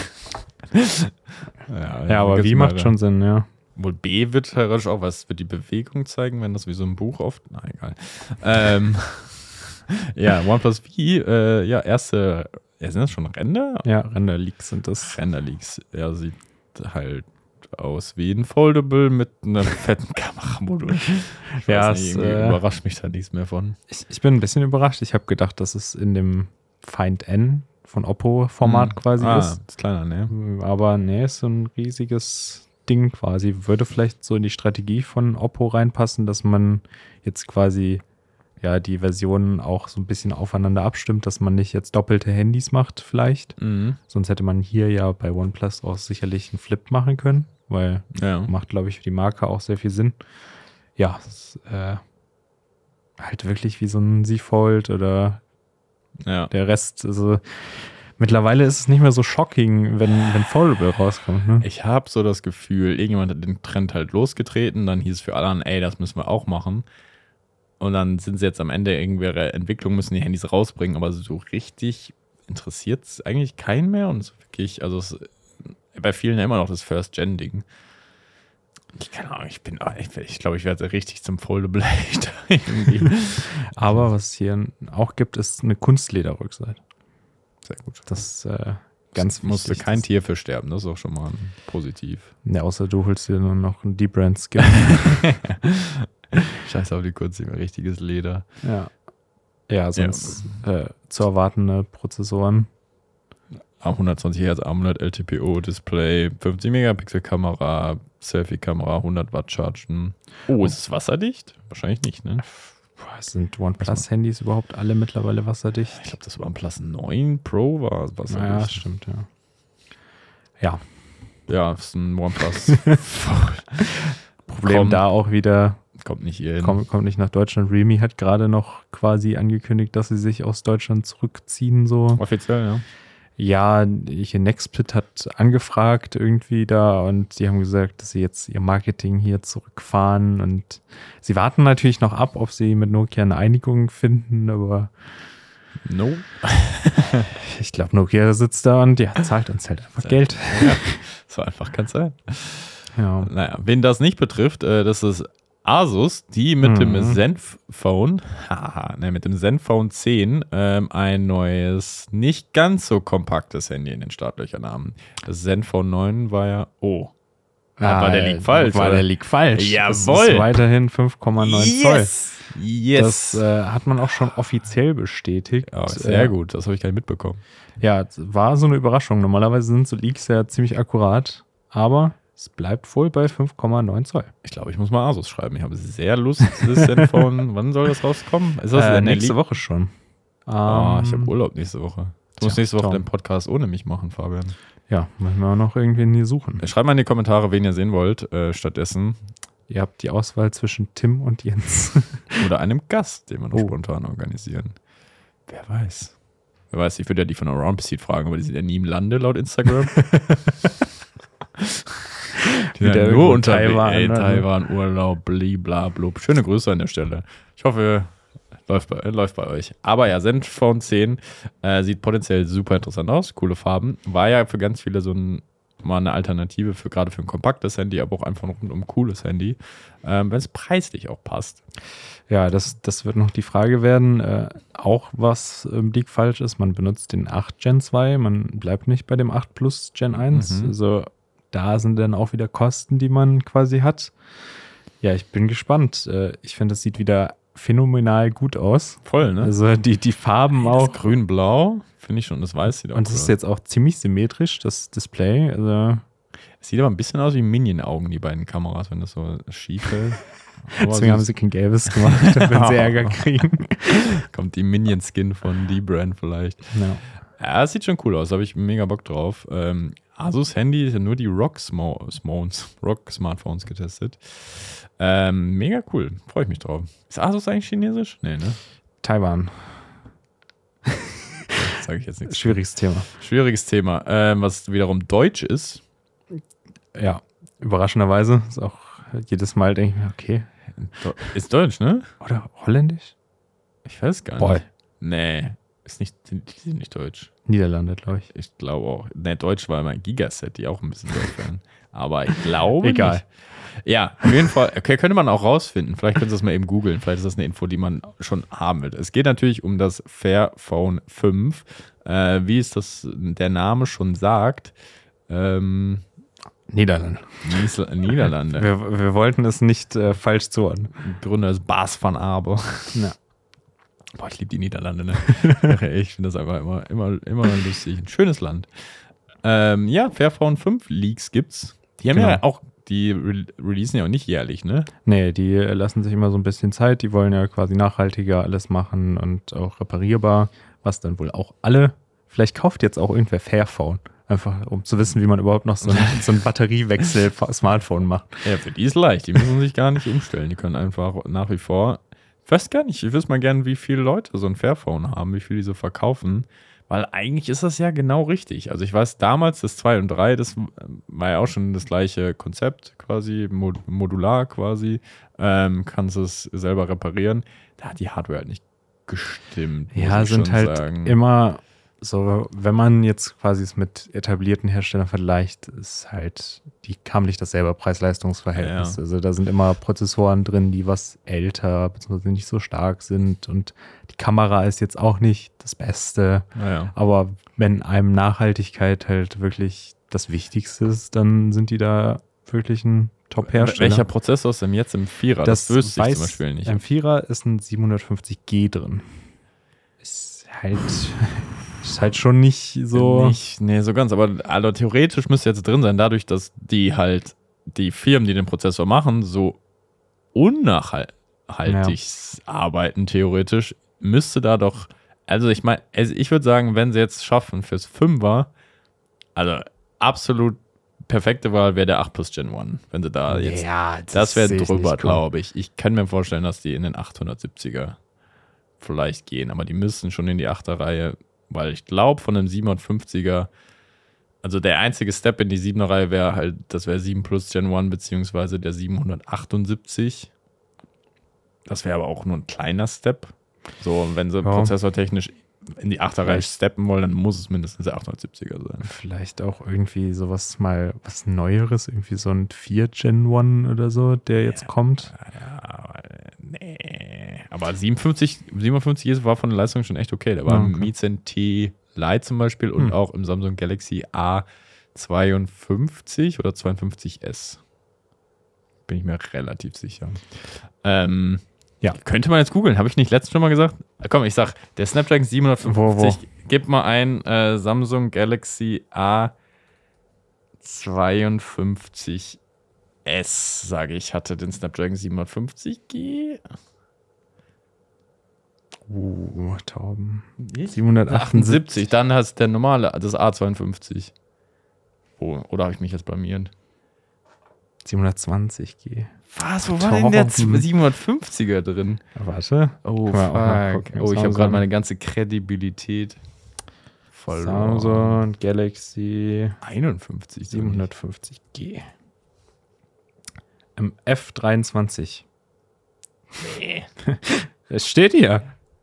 ja, aber V macht schon Sinn, ja. Wohl B wird theoretisch auch, was wird die Bewegung zeigen, wenn das wie so ein Buch oft. Na, egal. Ja, OnePlus V, erste, sind das schon Render? Ja, Render-Leaks sind das. Render-Leaks, sieht halt aus wie ein Foldable mit einem fetten Kameramodul. Überrascht mich da nichts mehr von. Ich bin ein bisschen überrascht. Ich habe gedacht, dass es in dem Find N von Oppo-Format quasi ist. Ist kleiner, ne? Aber ne, ist so ein riesiges Ding quasi. Würde vielleicht so in die Strategie von Oppo reinpassen, dass man jetzt quasi die Versionen auch so ein bisschen aufeinander abstimmt, dass man nicht jetzt doppelte Handys macht vielleicht. Sonst hätte man hier ja bei OnePlus auch sicherlich einen Flip machen können, weil macht, glaube ich, für die Marke auch sehr viel Sinn. Ja, es ist halt wirklich wie so ein Z Fold oder der Rest. Also mittlerweile ist es nicht mehr so shocking, wenn Foldable rauskommt. Ne? Ich habe so das Gefühl, irgendjemand hat den Trend halt losgetreten, dann hieß es für alle anderen, das müssen wir auch machen. Und dann sind sie jetzt am Ende irgendwelche Entwicklung, müssen die Handys rausbringen, aber so richtig interessiert es eigentlich keinen mehr. Und so wirklich, also bei vielen immer noch das First-Gen-Ding. Keine Ahnung, ich glaube, ich werde richtig zum Foldablade irgendwie. Aber was es hier auch gibt, ist eine Kunstlederrückseite. Sehr gut. Das ganz musste wichtig. kein Tier für sterben, das ist auch schon mal positiv. Ja, außer du holst dir nur noch einen D-Brand-Skin. Scheiß auf die Kurzsicht, richtiges Leder. Ja, sonst zu erwartende Prozessoren. 120 Hertz, AMOLED, LTPO, Display, 50 Megapixel Kamera, Selfie-Kamera, 100 Watt Chargen. Oh, ist es wasserdicht? Wahrscheinlich nicht, ne? Sind OnePlus-Handys überhaupt alle mittlerweile wasserdicht? Ich glaube, das OnePlus 9 Pro war wasserdicht. Ja, stimmt, ja. Ja, ist ein OnePlus. Problem da auch wieder. Kommt nicht hier hin. Kommt nicht nach Deutschland. Realme hat gerade noch quasi angekündigt, dass sie sich aus Deutschland zurückziehen. So. Offiziell, ja. Ja, hier Nextsplit hat angefragt irgendwie da und die haben gesagt, dass sie jetzt ihr Marketing hier zurückfahren und sie warten natürlich noch ab, ob sie mit Nokia eine Einigung finden, aber No. Ich glaube, Nokia sitzt da und zahlt uns halt einfach Geld. Ja, so einfach kann es sein. Ja. Naja, wen das nicht betrifft, das ist Asus, die mit dem Zenfone, mit dem Zenfone 10 ein neues, nicht ganz so kompaktes Handy in den Startlöchern haben. Das Zenfone 9 war ja, war der Leak falsch? Der Leak falsch. Jawohl. Das ist weiterhin 5,9 Zoll. Yes. Das hat man auch schon offiziell bestätigt. Ja, sehr gut, das habe ich gar nicht mitbekommen. Ja, war so eine Überraschung. Normalerweise sind so Leaks ja ziemlich akkurat, aber es bleibt wohl bei 5,9 Zoll. Ich glaube, ich muss mal Asus schreiben. Ich habe sehr Lust, das Zenfone. Wann soll das rauskommen? Ist das nächste Woche schon. Ich habe Urlaub nächste Woche. Du musst nächste Woche den Podcast ohne mich machen, Fabian. Ja, müssen wir noch irgendwen hier suchen. Schreibt mal in die Kommentare, wen ihr sehen wollt, stattdessen. Ihr habt die Auswahl zwischen Tim und Jens. Oder einem Gast, den wir noch spontan organisieren. Wer weiß. Wer weiß, ich würde ja die von Around Seed fragen, aber die sind ja nie im Lande, laut Instagram. Die sind nur unter Taiwan, Urlaub, bliblablub. Schöne Grüße an der Stelle. Ich hoffe, läuft bei euch. Aber ja, Zenfone 10 sieht potenziell super interessant aus. Coole Farben. War ja für ganz viele mal eine Alternative gerade für ein kompaktes Handy, aber auch einfach ein rundum cooles Handy, wenn es preislich auch passt. Ja, das wird noch die Frage werden. Auch was im Leak falsch ist, man benutzt den 8 Gen 2, man bleibt nicht bei dem 8 Plus Gen 1. Also da sind dann auch wieder Kosten, die man quasi hat. Ja, ich bin gespannt. Ich finde, das sieht wieder phänomenal gut aus. Voll, ne? Also die Farben auch. Grün-Blau, finde ich schon, das Weiß sieht auch und es ist jetzt auch ziemlich symmetrisch, das Display. Also es sieht aber ein bisschen aus wie Minion-Augen, die beiden Kameras, wenn das so schief ist. Deswegen haben sie kein gelbes gemacht, wenn sie Ärger kriegen. Kommt die Minion-Skin von D-Brand vielleicht. Ja, es sieht schon cool aus, da habe ich mega Bock drauf. Asus Handy ist ja nur die Rock Smartphones getestet. Mega cool, freue ich mich drauf. Ist Asus eigentlich chinesisch? Nee, ne? Taiwan. Sage ich jetzt nichts. Schwieriges Thema. Was wiederum deutsch ist. Ja, überraschenderweise. Ist auch jedes Mal denke ich mir, okay. Ist deutsch, ne? Oder holländisch? Ich weiß gar nicht. Nee, die sind nicht deutsch. Niederlande, glaube ich. Ich glaube auch. Ne, Deutsch war immer Gigaset, die auch ein bisschen deutsch werden. Aber ich glaube egal. Nicht. Ja, auf jeden Fall. Okay, könnte man auch rausfinden. Vielleicht können Sie das mal eben googeln. Vielleicht ist das eine Info, die man schon haben will. Es geht natürlich um das Fairphone 5. Wie es der Name schon sagt. Niederlande. Niederlande. Wir wollten es nicht falsch zuordnen. Gründer ist Bas van Aber. Ja. Boah, ich liebe die Niederlande, ne? Ich finde das einfach immer lustig. Ein schönes Land. Ja, Fairphone 5 Leaks gibt's. Die haben ja auch, die releasen ja auch nicht jährlich, ne? Nee, die lassen sich immer so ein bisschen Zeit. Die wollen ja quasi nachhaltiger alles machen und auch reparierbar, was dann wohl auch alle. Vielleicht kauft jetzt auch irgendwer Fairphone. Einfach, um zu wissen, wie man überhaupt noch so ein Batteriewechsel-Smartphone macht. Ja, für die ist leicht. Die müssen sich gar nicht umstellen. Die können einfach nach wie vor. Ich weiß gar nicht. Ich wüsste mal gerne, wie viele Leute so ein Fairphone haben, wie viele die so verkaufen. Weil eigentlich ist das ja genau richtig. Also ich weiß, damals das 2 und 3, das war ja auch schon das gleiche Konzept quasi, modular quasi. Kannst es selber reparieren. Da hat die Hardware halt nicht gestimmt. Ja, sind halt immer so, wenn man jetzt quasi es mit etablierten Herstellern vergleicht, haben nicht dasselbe Preis-Leistungs-Verhältnis. Ja. Also da sind immer Prozessoren drin, die was älter bzw. nicht so stark sind und die Kamera ist jetzt auch nicht das Beste. Naja. Aber wenn einem Nachhaltigkeit halt wirklich das Wichtigste ist, dann sind die da wirklich ein Top-Hersteller. Welcher Prozessor ist denn jetzt im Vierer? Das wüsste ich zum Beispiel nicht. Im Vierer ist ein 750G drin. Ist halt schon nicht so. Nee, so ganz. Aber also, theoretisch müsste jetzt drin sein, dadurch, dass die Firmen, die den Prozessor machen, so unnachhaltig arbeiten, theoretisch, müsste da doch. Also, ich meine, ich würde sagen, wenn sie jetzt schaffen fürs 5er, also absolut perfekte Wahl wäre der 8 Plus Gen 1. Wenn sie da jetzt. Ja, das wäre sehe ich drüber, nicht kommen. glaube ich. Ich kann mir vorstellen, dass die in den 870er vielleicht gehen, aber die müssen schon in die 8er Reihe, weil ich glaube, von dem 750er, also der einzige Step in die 7er Reihe wäre halt, das wäre 7 Plus Gen 1 beziehungsweise der 778. Das wäre aber auch nur ein kleiner Step. So, wenn sie prozessortechnisch in die 8er Reihe steppen wollen, dann muss es mindestens der 870er sein. Vielleicht auch irgendwie sowas mal, was Neueres, irgendwie so ein 4 Gen 1 oder so, der jetzt kommt. Ja, nee. Aber 57 war von der Leistung schon echt okay. Der war im Mi 10T Lite zum Beispiel und auch im Samsung Galaxy A52 oder 52S. Bin ich mir relativ sicher. Ja, könnte man jetzt googeln. Habe ich nicht letztens schon mal gesagt? Komm, ich sag, der Snapdragon 750, gib mal ein Samsung Galaxy A52S, sage ich, hatte den Snapdragon 750G. Tauben. 778. Dann hast du der normale, das A52. Oh, oder habe ich mich jetzt blamiert? 720G. Was? Wo war denn der 750er drin? Warte. Oh, fuck. Oh, ich habe gerade meine ganze Kredibilität verloren. Samsung Galaxy 51. 750G. Im F23. Nee. Es steht hier.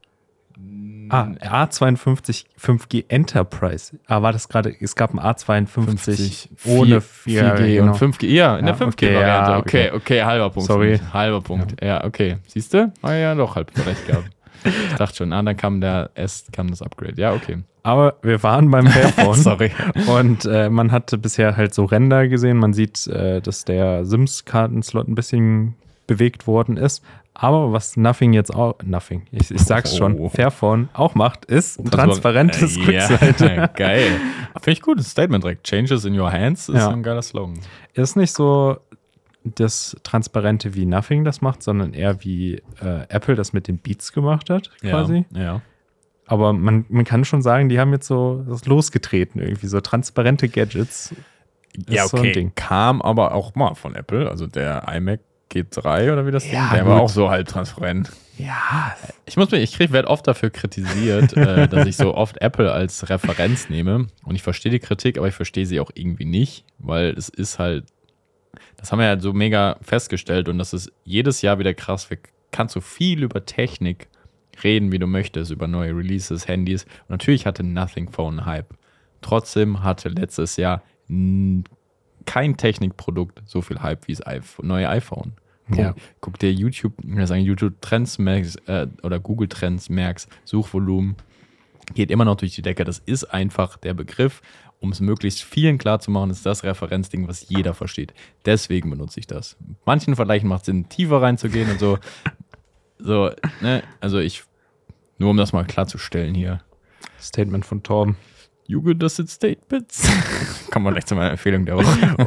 A52 5G Enterprise. War das gerade? Es gab ein A52 ohne 4G und 5G. Ja, in der 5G-Variante. Okay, halber Punkt. Sorry. Halber Punkt. Ja, okay. Siehst du? Ja, doch, halb recht gehabt. Ich dachte schon, dann kam das Upgrade. Ja, okay. Aber wir waren beim Fairphone. Sorry. Und man hatte bisher halt so Ränder gesehen. Man sieht, dass der Sims-Kartenslot ein bisschen bewegt worden ist. Aber was ich sag's schon, Fairphone auch macht, ist ein transparentes Quickslide. Geil. Finde ich gut, das Statement direkt. Changes in your hands ist ein geiler Slogan. Ist nicht so das Transparente wie Nothing das macht, sondern eher wie Apple das mit den Beats gemacht hat, quasi. Ja. Aber man kann schon sagen, die haben jetzt so das losgetreten, irgendwie so transparente Gadgets. Ja, okay. So ein Ding. Kam aber auch mal von Apple, also der iMac G3 oder wie das Ding, der war auch so halb transparent. Ja. Ich werde oft dafür kritisiert, dass ich so oft Apple als Referenz nehme und ich verstehe die Kritik, aber ich verstehe sie auch irgendwie nicht, weil es ist halt, das haben wir ja so mega festgestellt und das ist jedes Jahr wieder krass, wir kannst so viel über Technik reden, wie du möchtest, über neue Releases, Handys und natürlich hatte Nothing Phone einen Hype. Trotzdem hatte letztes Jahr kein Technikprodukt so viel Hype wie das neue iPhone. Guck dir YouTube Trends merkst, oder Google Trends merkst, Suchvolumen, geht immer noch durch die Decke. Das ist einfach der Begriff, um es möglichst vielen klar zu machen, ist das Referenzding, was jeder versteht. Deswegen benutze ich das. Manchen Vergleichen macht es Sinn, tiefer reinzugehen und so. Ne? Also nur um das mal klarzustellen hier. Statement von Torben. Das sind Statements. Kommen wir gleich zu meiner Empfehlung der Woche.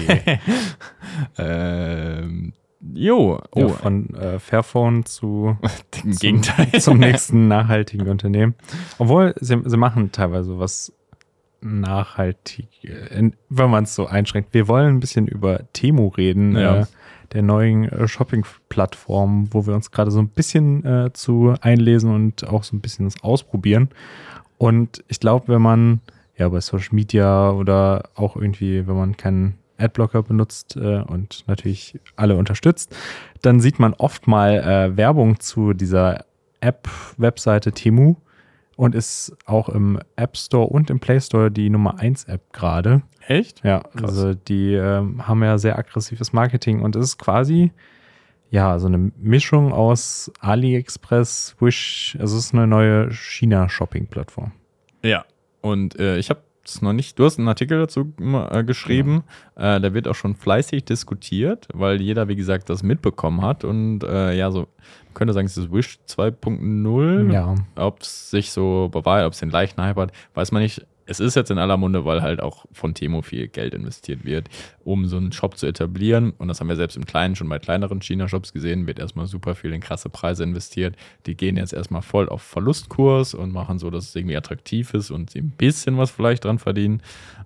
Von Fairphone zu Gegenteil. Zum nächsten nachhaltigen Unternehmen. Obwohl, sie machen teilweise was nachhaltig, wenn man es so einschränkt. Wir wollen ein bisschen über Temu reden, der neuen Shopping-Plattform, wo wir uns gerade so ein bisschen zu einlesen und auch so ein bisschen das ausprobieren. Und ich glaube, wenn man bei Social Media oder auch irgendwie, wenn man keinen Adblocker benutzt und natürlich alle unterstützt, dann sieht man oft mal Werbung zu dieser App-Webseite Temu, und ist auch im App Store und im Play Store die Nummer 1 App gerade. Echt? Ja, Krass. also die haben ja sehr aggressives Marketing und es ist quasi ja so eine Mischung aus AliExpress, Wish, also es ist eine neue China-Shopping-Plattform. Ja, und ich habe es noch nicht, du hast einen Artikel dazu geschrieben, da wird auch schon fleißig diskutiert, weil jeder, wie gesagt, das mitbekommen hat und ja, so, man könnte sagen, es ist Wish 2.0, Ja. ob es sich so bewahrheitet, ob es den gleichen Hype hat, weiß man nicht. Es ist jetzt in aller Munde, weil halt auch von Temu viel Geld investiert wird, um so einen Shop zu etablieren. Und das haben wir selbst im Kleinen schon bei kleineren China-Shops gesehen, wird erstmal super viel in krasse Preise investiert. Die gehen jetzt erstmal voll auf Verlustkurs und machen so, dass es irgendwie attraktiv ist und sie ein bisschen was vielleicht dran verdienen.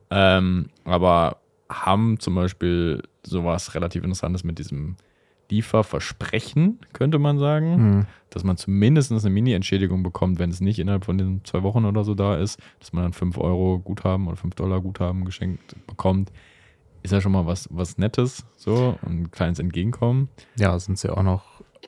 Aber haben zum Beispiel sowas relativ Interessantes mit diesem Lieferversprechen, könnte man sagen, dass man zumindest eine Mini-Entschädigung bekommt, wenn es nicht innerhalb von den 2 Wochen oder so da ist, dass man dann 5 Euro Guthaben oder $5 Guthaben geschenkt bekommt. Ist ja schon mal was Nettes, so, und ein kleines Entgegenkommen. Ja, sind sie auch noch,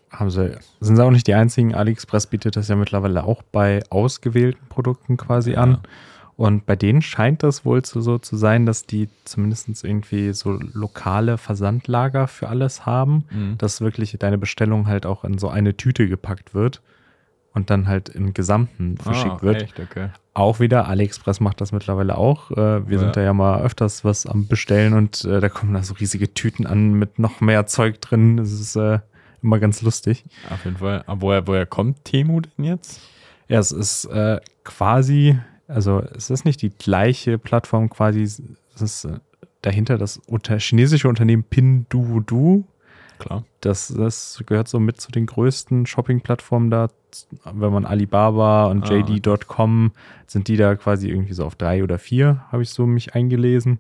sind sie auch nicht die einzigen. AliExpress bietet das ja mittlerweile auch bei ausgewählten Produkten quasi an. Und bei denen scheint das wohl so zu sein, dass die zumindest irgendwie so lokale Versandlager für alles haben, dass wirklich deine Bestellung halt auch in so eine Tüte gepackt wird und dann halt im Gesamten verschickt wird. Echt? Okay. Auch wieder, AliExpress macht das mittlerweile auch. Wir sind da ja mal öfters was am Bestellen und da kommen da so riesige Tüten an mit noch mehr Zeug drin. Das ist immer ganz lustig. Auf jeden Fall. Aber woher kommt Temu denn jetzt? Ja, es ist quasi... Also es ist nicht die gleiche Plattform quasi, es ist dahinter das chinesische Unternehmen Pinduoduo. Klar. Das gehört so mit zu den größten Shopping-Plattformen da. Wenn man Alibaba und JD.com, sind die da quasi irgendwie so auf 3 oder 4, habe ich so mich eingelesen.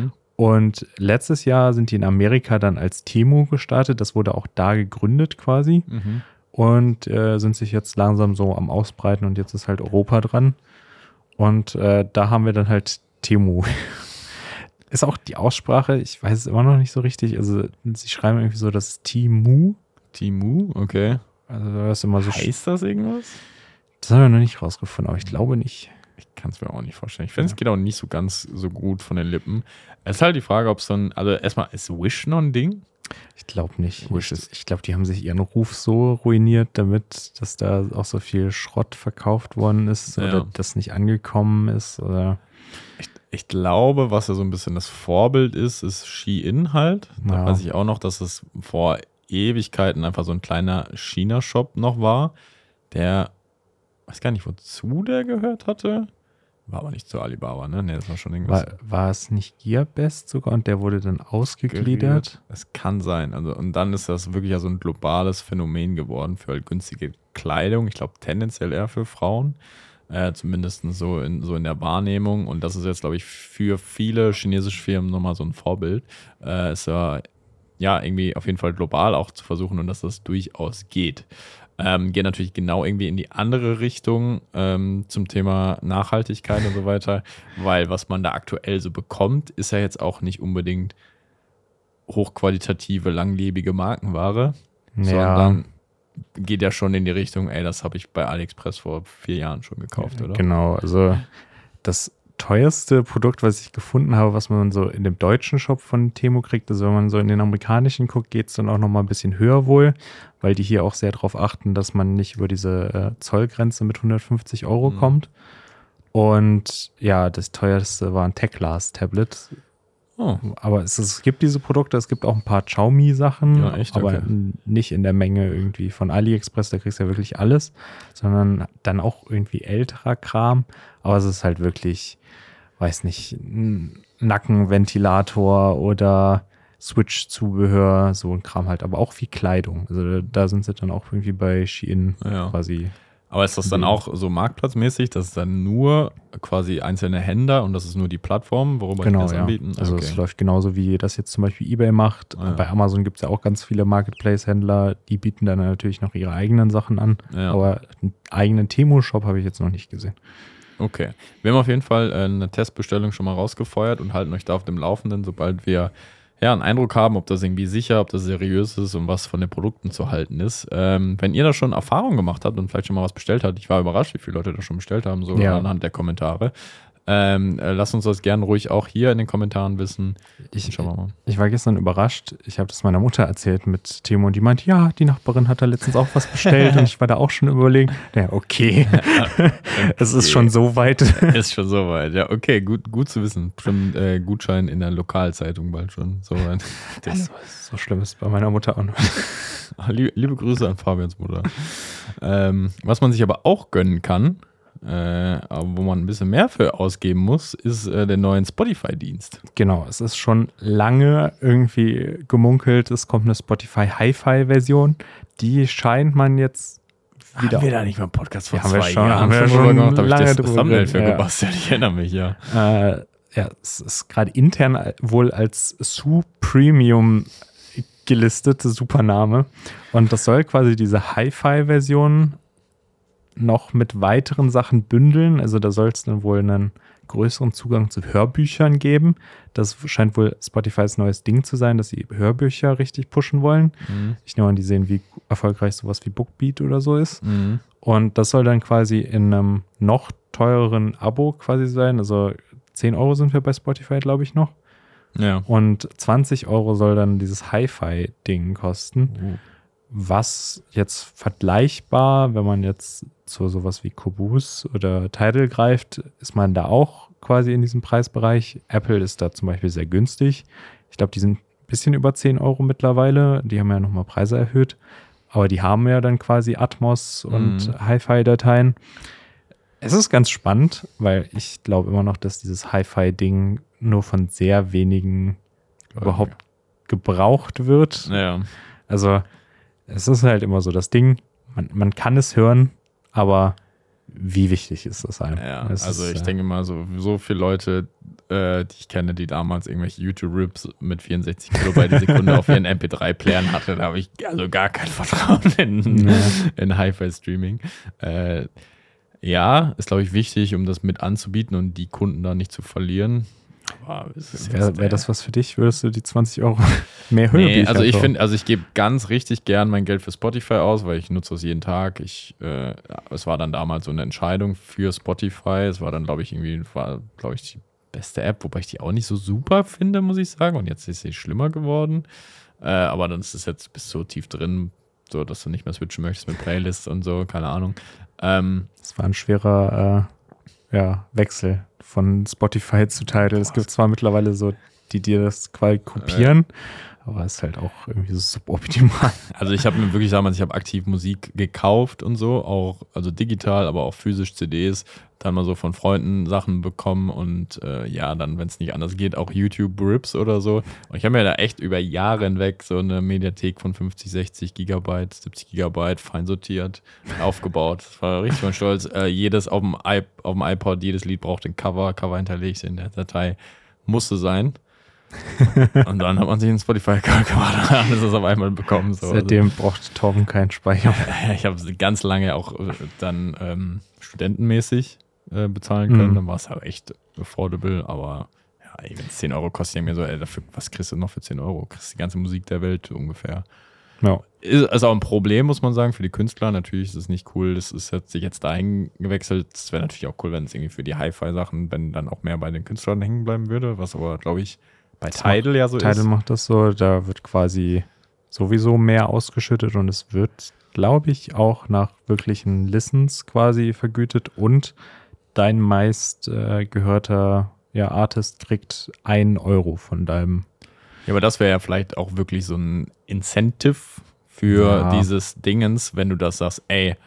Und letztes Jahr sind die in Amerika dann als Temu gestartet. Das wurde auch da gegründet quasi. Und sind sich jetzt langsam so am Ausbreiten und jetzt ist halt Europa dran. Und da haben wir dann halt Temu. Ist auch die Aussprache, ich weiß es immer noch nicht so richtig. Also sie schreiben irgendwie so das Temu. Temu, okay. Also das ist immer so. Heißt das irgendwas? Das haben wir noch nicht rausgefunden, aber ich glaube nicht. Ich kann es mir auch nicht vorstellen. Ich finde, es geht auch nicht so ganz so gut von den Lippen. Es ist halt die Frage, ob es dann, also erstmal, ist Wish noch ein Ding? Ich glaube nicht. Wish Ich glaube, die haben sich ihren Ruf so ruiniert, damit, dass da auch so viel Schrott verkauft worden ist oder das nicht angekommen ist. Oder Ich glaube, was ja so ein bisschen das Vorbild ist Shein halt. Da weiß ich auch noch, dass es vor Ewigkeiten einfach so ein kleiner China-Shop noch war, der, weiß gar nicht, wozu der gehört hatte. War aber nicht zu Alibaba, ne? Ne, das war schon irgendwas. War es nicht Gearbest sogar und der wurde dann ausgegliedert? Es kann sein. Also, und dann ist das wirklich ja so ein globales Phänomen geworden für halt günstige Kleidung. Ich glaube, tendenziell eher für Frauen. Zumindest so in der Wahrnehmung. Und das ist jetzt, glaube ich, für viele chinesische Firmen nochmal so ein Vorbild. Ist ja irgendwie auf jeden Fall global auch zu versuchen und dass das durchaus geht. Geht natürlich genau irgendwie in die andere Richtung zum Thema Nachhaltigkeit und so weiter, weil was man da aktuell so bekommt, ist ja jetzt auch nicht unbedingt hochqualitative, langlebige Markenware, sondern geht ja schon in die Richtung, das habe ich bei AliExpress vor 4 Jahren schon gekauft, oder? Genau, also das teuerste Produkt, was ich gefunden habe, was man so in dem deutschen Shop von Temu kriegt, also wenn man so in den amerikanischen guckt, geht es dann auch nochmal ein bisschen höher wohl, weil die hier auch sehr darauf achten, dass man nicht über diese Zollgrenze mit 150 Euro kommt. Und ja, das teuerste war ein Techglas-Tablet. Oh. Aber es gibt diese Produkte, es gibt auch ein paar Xiaomi-Sachen, Ja, echt? aber Okay. nicht in der Menge irgendwie von AliExpress, da kriegst du ja wirklich alles, sondern dann auch irgendwie älterer Kram. Aber es ist halt wirklich, weiß nicht, ein Nackenventilator oder Switch-Zubehör, so ein Kram halt, aber auch viel Kleidung. Also da sind sie dann auch irgendwie bei Shein quasi. Aber ist das dann auch so marktplatzmäßig, dass es dann nur quasi einzelne Händler und das ist nur die Plattform, worüber die das anbieten? Also es läuft genauso, wie das jetzt zum Beispiel eBay macht. Bei Amazon gibt es ja auch ganz viele Marketplace-Händler, die bieten dann natürlich noch ihre eigenen Sachen an. Aber einen eigenen Temu-Shop habe ich jetzt noch nicht gesehen. Okay. Wir haben auf jeden Fall eine Testbestellung schon mal rausgefeuert und halten euch da auf dem Laufenden, sobald wir einen Eindruck haben, ob das irgendwie sicher, ob das seriös ist und was von den Produkten zu halten ist. Wenn ihr da schon Erfahrung gemacht habt und vielleicht schon mal was bestellt habt, ich war überrascht, wie viele Leute das schon bestellt haben, so anhand der Kommentare. Lasst uns das gerne ruhig auch hier in den Kommentaren wissen. Schauen wir mal. Ich war gestern überrascht. Ich habe das meiner Mutter erzählt mit Timo und die meint, ja, die Nachbarin hat da letztens auch was bestellt und ich war da auch schon überlegen. Ja, okay. Es ist schon so weit. Ist schon so weit. Ja, okay, gut zu wissen. Schon Gutschein in der Lokalzeitung bald schon. So weit. Das so schlimm ist bei meiner Mutter auch noch. Liebe Grüße an Fabians Mutter. Was man sich aber auch gönnen kann, wo man ein bisschen mehr für ausgeben muss, ist der neuen Spotify-Dienst. Genau, es ist schon lange irgendwie gemunkelt, es kommt eine Spotify Hi-Fi-Version. Die scheint man jetzt wieder... Haben wir da nicht mal einen Podcast vor haben 2 Jahren? Haben wir schon gemacht, habe ich lange das Thumbnail für gebastelt. Ich erinnere mich, ja. Es ist gerade intern wohl als Su-Premium gelistet, super Name. Und das soll quasi diese Hi-Fi-Version noch mit weiteren Sachen bündeln. Also da soll es dann wohl einen größeren Zugang zu Hörbüchern geben. Das scheint wohl Spotifys neues Ding zu sein, dass sie Hörbücher richtig pushen wollen. Ich nehme an, die sehen, wie erfolgreich sowas wie Bookbeat oder so ist. Und das soll dann quasi in einem noch teureren Abo quasi sein. Also 10 Euro sind wir bei Spotify, glaube ich, noch. Ja. Und 20 Euro soll dann dieses Hi-Fi-Ding kosten. Was jetzt vergleichbar, wenn man jetzt zu sowas wie Qobuz oder Tidal greift, ist man da auch quasi in diesem Preisbereich. Apple ist da zum Beispiel sehr günstig. Ich glaube, die sind ein bisschen über 10 Euro mittlerweile. Die haben ja nochmal Preise erhöht. Aber die haben ja dann quasi Atmos und Hi-Fi-Dateien. Es ist ganz spannend, weil ich glaube immer noch, dass dieses Hi-Fi-Ding nur von sehr wenigen überhaupt gebraucht wird. Ja. Also es ist halt immer so das Ding, man kann es hören, aber wie wichtig ist das einem? Ja, also ich denke mal, so viele Leute, die ich kenne, die damals irgendwelche YouTube-Rips mit 64 Kilobyte die Sekunde auf ihren MP3-Playern hatte, da habe ich also gar kein Vertrauen in Hi-Fi-Streaming. Ja, ist, glaube ich, wichtig, um das mit anzubieten und die Kunden da nicht zu verlieren. Wäre das was für dich? Würdest du die 20 Euro mehr Hörbücher? Nee, also ich finde, ich gebe ganz richtig gern mein Geld für Spotify aus, weil ich nutze das jeden Tag. Es war dann damals so eine Entscheidung für Spotify. Es war dann, glaube ich, die beste App, wobei ich die auch nicht so super finde, muss ich sagen. Und jetzt ist sie schlimmer geworden. Aber dann ist es jetzt bis so tief drin, so dass du nicht mehr switchen möchtest mit Playlists und so, keine Ahnung. Es war ein schwerer Wechsel von Spotify zu Tidal. Es gibt zwar mittlerweile so, die dir das quasi kopieren, aber es ist halt auch irgendwie so suboptimal. Also ich habe mir wirklich damals, ich habe aktiv Musik gekauft und so, auch, also digital, aber auch physisch CDs, dann mal so von Freunden Sachen bekommen und dann, wenn es nicht anders geht, auch YouTube-Rips oder so. Und ich habe mir da echt über Jahre hinweg so eine Mediathek von 50, 60 Gigabyte, 70 Gigabyte fein sortiert aufgebaut. Das war richtig von stolz. Jedes auf dem iPod, jedes Lied braucht ein Cover hinterlegt in der Datei. Musste sein. Und dann hat man sich einen Spotify-Account gemacht und alles das auf einmal bekommen. So. Seitdem braucht Torben keinen Speicher. Ich habe ganz lange auch dann studentenmäßig bezahlen können. Dann war es halt echt affordable, aber wenn es 10 Euro kostet, ich mir so, dafür, was kriegst du noch für 10 Euro? Kriegst die ganze Musik der Welt ungefähr. Ja. Ist auch ein Problem, muss man sagen, für die Künstler. Natürlich ist es nicht cool, hat sich jetzt dahin gewechselt. Es wäre natürlich auch cool, wenn es irgendwie für die Hi-Fi-Sachen, wenn dann auch mehr bei den Künstlern hängen bleiben würde, was aber, glaube ich, bei Tidal ja so ist. Tidal macht das so, da wird quasi sowieso mehr ausgeschüttet und es wird, glaube ich, auch nach wirklichen Listens quasi vergütet und dein meist gehörter Artist kriegt 1 Euro von deinem. Ja, aber das wäre ja vielleicht auch wirklich so ein Incentive für dieses Dingens, wenn du das sagst,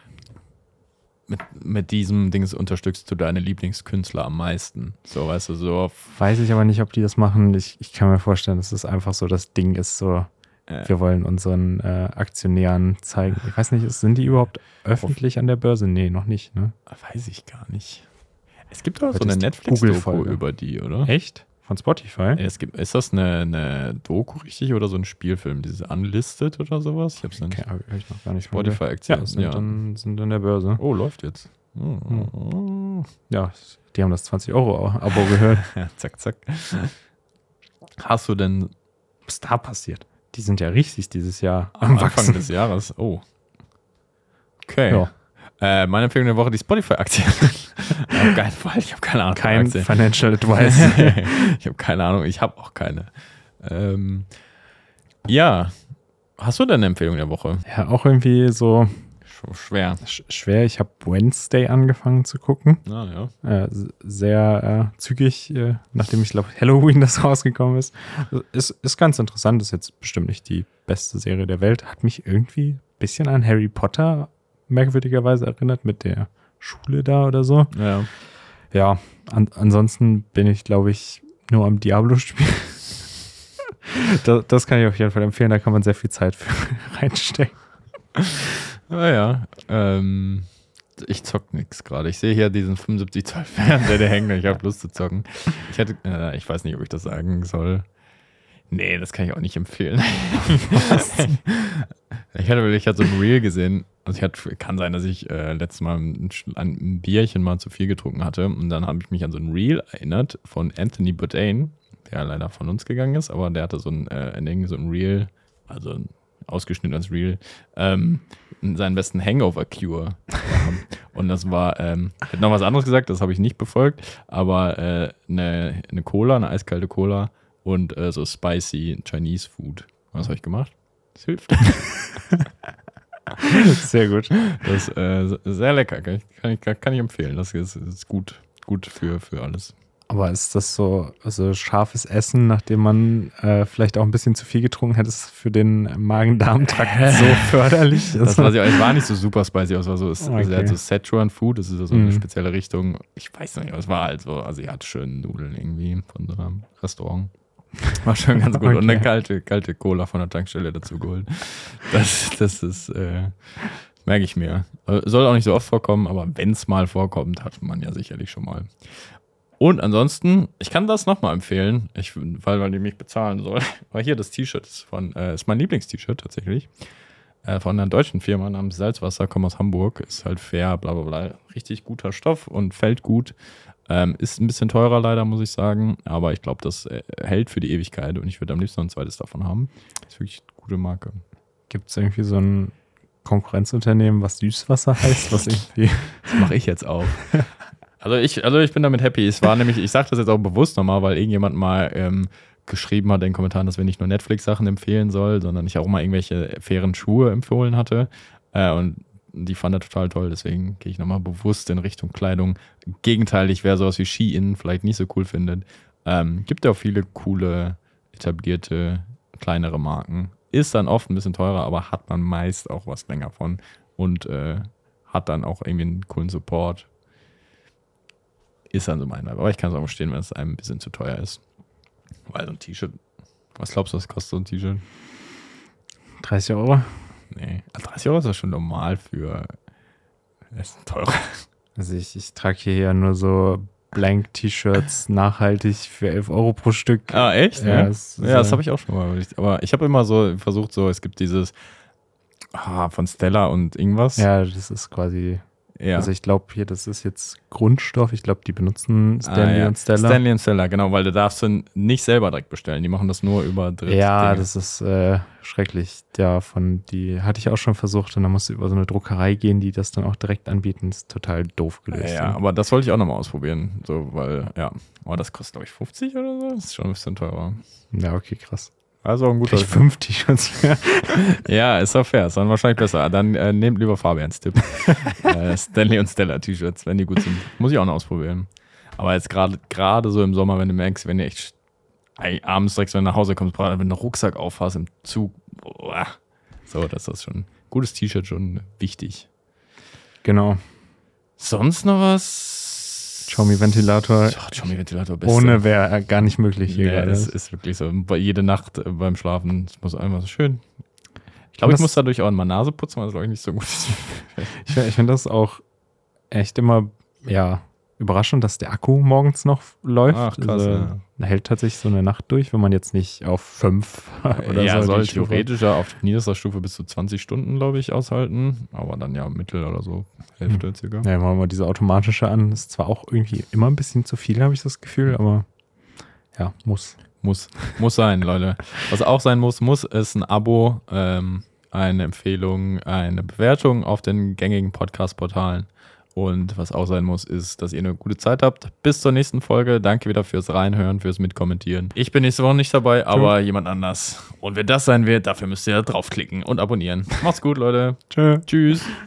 mit diesem Dings unterstützt du deine Lieblingskünstler am meisten. So, weißt du, so. Weiß ich aber nicht, ob die das machen. Ich kann mir vorstellen, dass es einfach so das Ding ist, so, wir wollen unseren Aktionären zeigen. Ich weiß nicht, sind die überhaupt öffentlich an der Börse? Nee, noch nicht, ne? Weiß ich gar nicht. Es gibt doch so eine Netflix-Doku über die, oder? Echt? Von Spotify? Ist das eine Doku richtig oder so ein Spielfilm? Dieses Unlisted oder sowas? Ich hab's nicht. Hab ich noch gar nicht. Spotify-Aktien. Sind in der Börse. Oh, läuft jetzt. Ja, die haben das 20 Euro Abo gehört. Ja, zack, zack. Hast du denn Was ist da passiert? Die sind ja richtig dieses Jahr am Anfang des Jahres. Oh. Okay. Ja. Meine Empfehlung der Woche, die Spotify-Aktie. Auf keinen Fall, ich habe keine Ahnung. Kein Financial Advice. Ich habe keine Ahnung, ich habe auch keine. Ja. Hast du denn eine Empfehlung der Woche? Ja, auch irgendwie so schwer. Schwer. Ich habe Wednesday angefangen zu gucken. Ah, ja. Sehr zügig, nachdem ich glaube Halloween das rausgekommen ist. Ist ganz interessant. Ist jetzt bestimmt nicht die beste Serie der Welt. Hat mich irgendwie ein bisschen an Harry Potter merkwürdigerweise erinnert mit der Schule da oder so. Ja. Ja, ansonsten bin ich, glaube ich, nur am Diablo spielen. Das kann ich auf jeden Fall empfehlen. Da kann man sehr viel Zeit für reinstecken. Naja, ich zock nix gerade. Ich sehe hier diesen 75-Zoll-Fernseher, der hängt. Ich habe Lust zu zocken. Ich weiß nicht, ob ich das sagen soll. Nee, das kann ich auch nicht empfehlen. Ich hatte so ein Reel gesehen. Also kann sein, dass ich letztes Mal ein Bierchen mal zu viel getrunken hatte. Und dann habe ich mich an so ein Reel erinnert von Anthony Bourdain, der leider von uns gegangen ist, aber der hatte so ein Reel, also ein ausgeschnittenes Reel, seinen besten Hangover-Cure. Und das war, hätte noch was anderes gesagt, das habe ich nicht befolgt, aber eine Cola, eine eiskalte Cola und so spicy Chinese Food. Was habe ich gemacht? Das hilft. Sehr gut. Das ist sehr lecker, kann ich empfehlen. Das ist gut für alles. Aber ist das so scharfes Essen, nachdem man vielleicht auch ein bisschen zu viel getrunken hätte, ist für den Magen-Darm-Trakt so förderlich? Es war nicht so super spicy, es war so, also er hat so Szechuan-Food, das ist so eine spezielle Richtung. Ich weiß nicht, es war halt so asiatische Nudeln irgendwie von so einem Restaurant. War schon ganz gut. Okay. Und eine kalte Cola von der Tankstelle dazu geholt. Das ist, merke ich mir. Soll auch nicht so oft vorkommen, aber wenn es mal vorkommt, hat man ja sicherlich schon mal. Und ansonsten, ich kann das nochmal empfehlen, weil die mich bezahlen soll. Aber hier das T-Shirt ist mein Lieblingst-T-Shirt tatsächlich. Von einer deutschen Firma namens Salzwasser, komme aus Hamburg. Ist halt fair, bla bla bla. Richtig guter Stoff und fällt gut. Ist ein bisschen teurer leider, muss ich sagen. Aber ich glaube, das hält für die Ewigkeit. Und ich würde am liebsten noch ein zweites davon haben. Ist wirklich eine gute Marke. Gibt es irgendwie so ein Konkurrenzunternehmen, was Süßwasser heißt? Was irgendwie das mache ich jetzt auch. Also ich bin damit happy. Es war nämlich, ich sage das jetzt auch bewusst nochmal, weil irgendjemand mal geschrieben hat in den Kommentaren, dass wir nicht nur Netflix-Sachen empfehlen sollen, sondern ich auch mal irgendwelche fairen Schuhe empfohlen hatte. Und die fand er total toll. Deswegen gehe ich nochmal bewusst in Richtung Kleidung. Gegenteilig, wer sowas wie Shein vielleicht nicht so cool findet. Gibt ja auch viele coole, etablierte, kleinere Marken. Ist dann oft ein bisschen teurer, aber hat man meist auch was länger von. Und hat dann auch irgendwie einen coolen Support. Ist dann so mein Vibe. Aber ich kann es auch verstehen, wenn es einem ein bisschen zu teuer ist. Weil so ein T-Shirt, was glaubst du, was kostet so ein T-Shirt? 30 Euro? Nee, 30 Euro ist das schon normal für. Das ist teurer. Also ich trage hier ja nur so Blank-T-Shirts nachhaltig für 11 Euro pro Stück. Ah, echt? Ja, das habe ich auch schon mal. Aber ich habe immer so versucht, es gibt dieses von Stella und irgendwas. Ja, das ist quasi. Ja. Also ich glaube hier, das ist jetzt Grundstoff. Ich glaube, die benutzen Stanley und Stella. Stanley und Stella, genau, weil du darfst du nicht selber direkt bestellen. Die machen das nur über Dritte. Ja, das ist schrecklich. Ja, die hatte ich auch schon versucht und dann musst du über so eine Druckerei gehen, die das dann auch direkt anbieten. Das ist total doof gelöst. Ja, aber das wollte ich auch nochmal ausprobieren. So, weil, das kostet, glaube ich, 50 oder so. Das ist schon ein bisschen teurer. Ja, okay, krass. Also ein guter. 5 T-Shirts mehr. Ja, ist auch fair. Ist dann wahrscheinlich besser. Dann nehmt lieber Fabians Tipp. Stanley und Stella T-Shirts, wenn die gut sind. Muss ich auch noch ausprobieren. Aber jetzt gerade so im Sommer, wenn du merkst, wenn du echt abends direkt so nach Hause kommst, wenn du einen Rucksack aufhast im Zug. So, das ist schon. Gutes T-Shirt schon wichtig. Genau. Sonst noch was? Xiaomi-Ventilator. Xiaomi-Ventilator beste. Ohne wäre gar nicht möglich hier. Ja, das ist wirklich so. Jede Nacht beim Schlafen, das muss einfach so schön. Ich glaube, ich muss dadurch auch mal Nase putzen, weil das glaube ich nicht so gut ist. Ich finde das auch echt immer, überraschend, dass der Akku morgens noch läuft. Ach, krass. Also, hält tatsächlich so eine Nacht durch, wenn man jetzt nicht auf 5 oder so. Ja, soll theoretisch auf niederster Stufe bis zu 20 Stunden, glaube ich, aushalten. Aber dann Mittel oder so, Hälfte circa. Ja, machen wir diese automatische an. Ist zwar auch irgendwie immer ein bisschen zu viel, habe ich das Gefühl, aber ja, muss. Muss sein, Leute. Was auch sein muss, ist ein Abo, eine Empfehlung, eine Bewertung auf den gängigen Podcast-Portalen. Und was auch sein muss, ist, dass ihr eine gute Zeit habt. Bis zur nächsten Folge. Danke wieder fürs Reinhören, fürs Mitkommentieren. Ich bin nächste Woche nicht dabei, aber jemand anders. Und wer das sein wird, dafür müsst ihr draufklicken und abonnieren. Macht's gut, Leute. Tschö. Tschüss.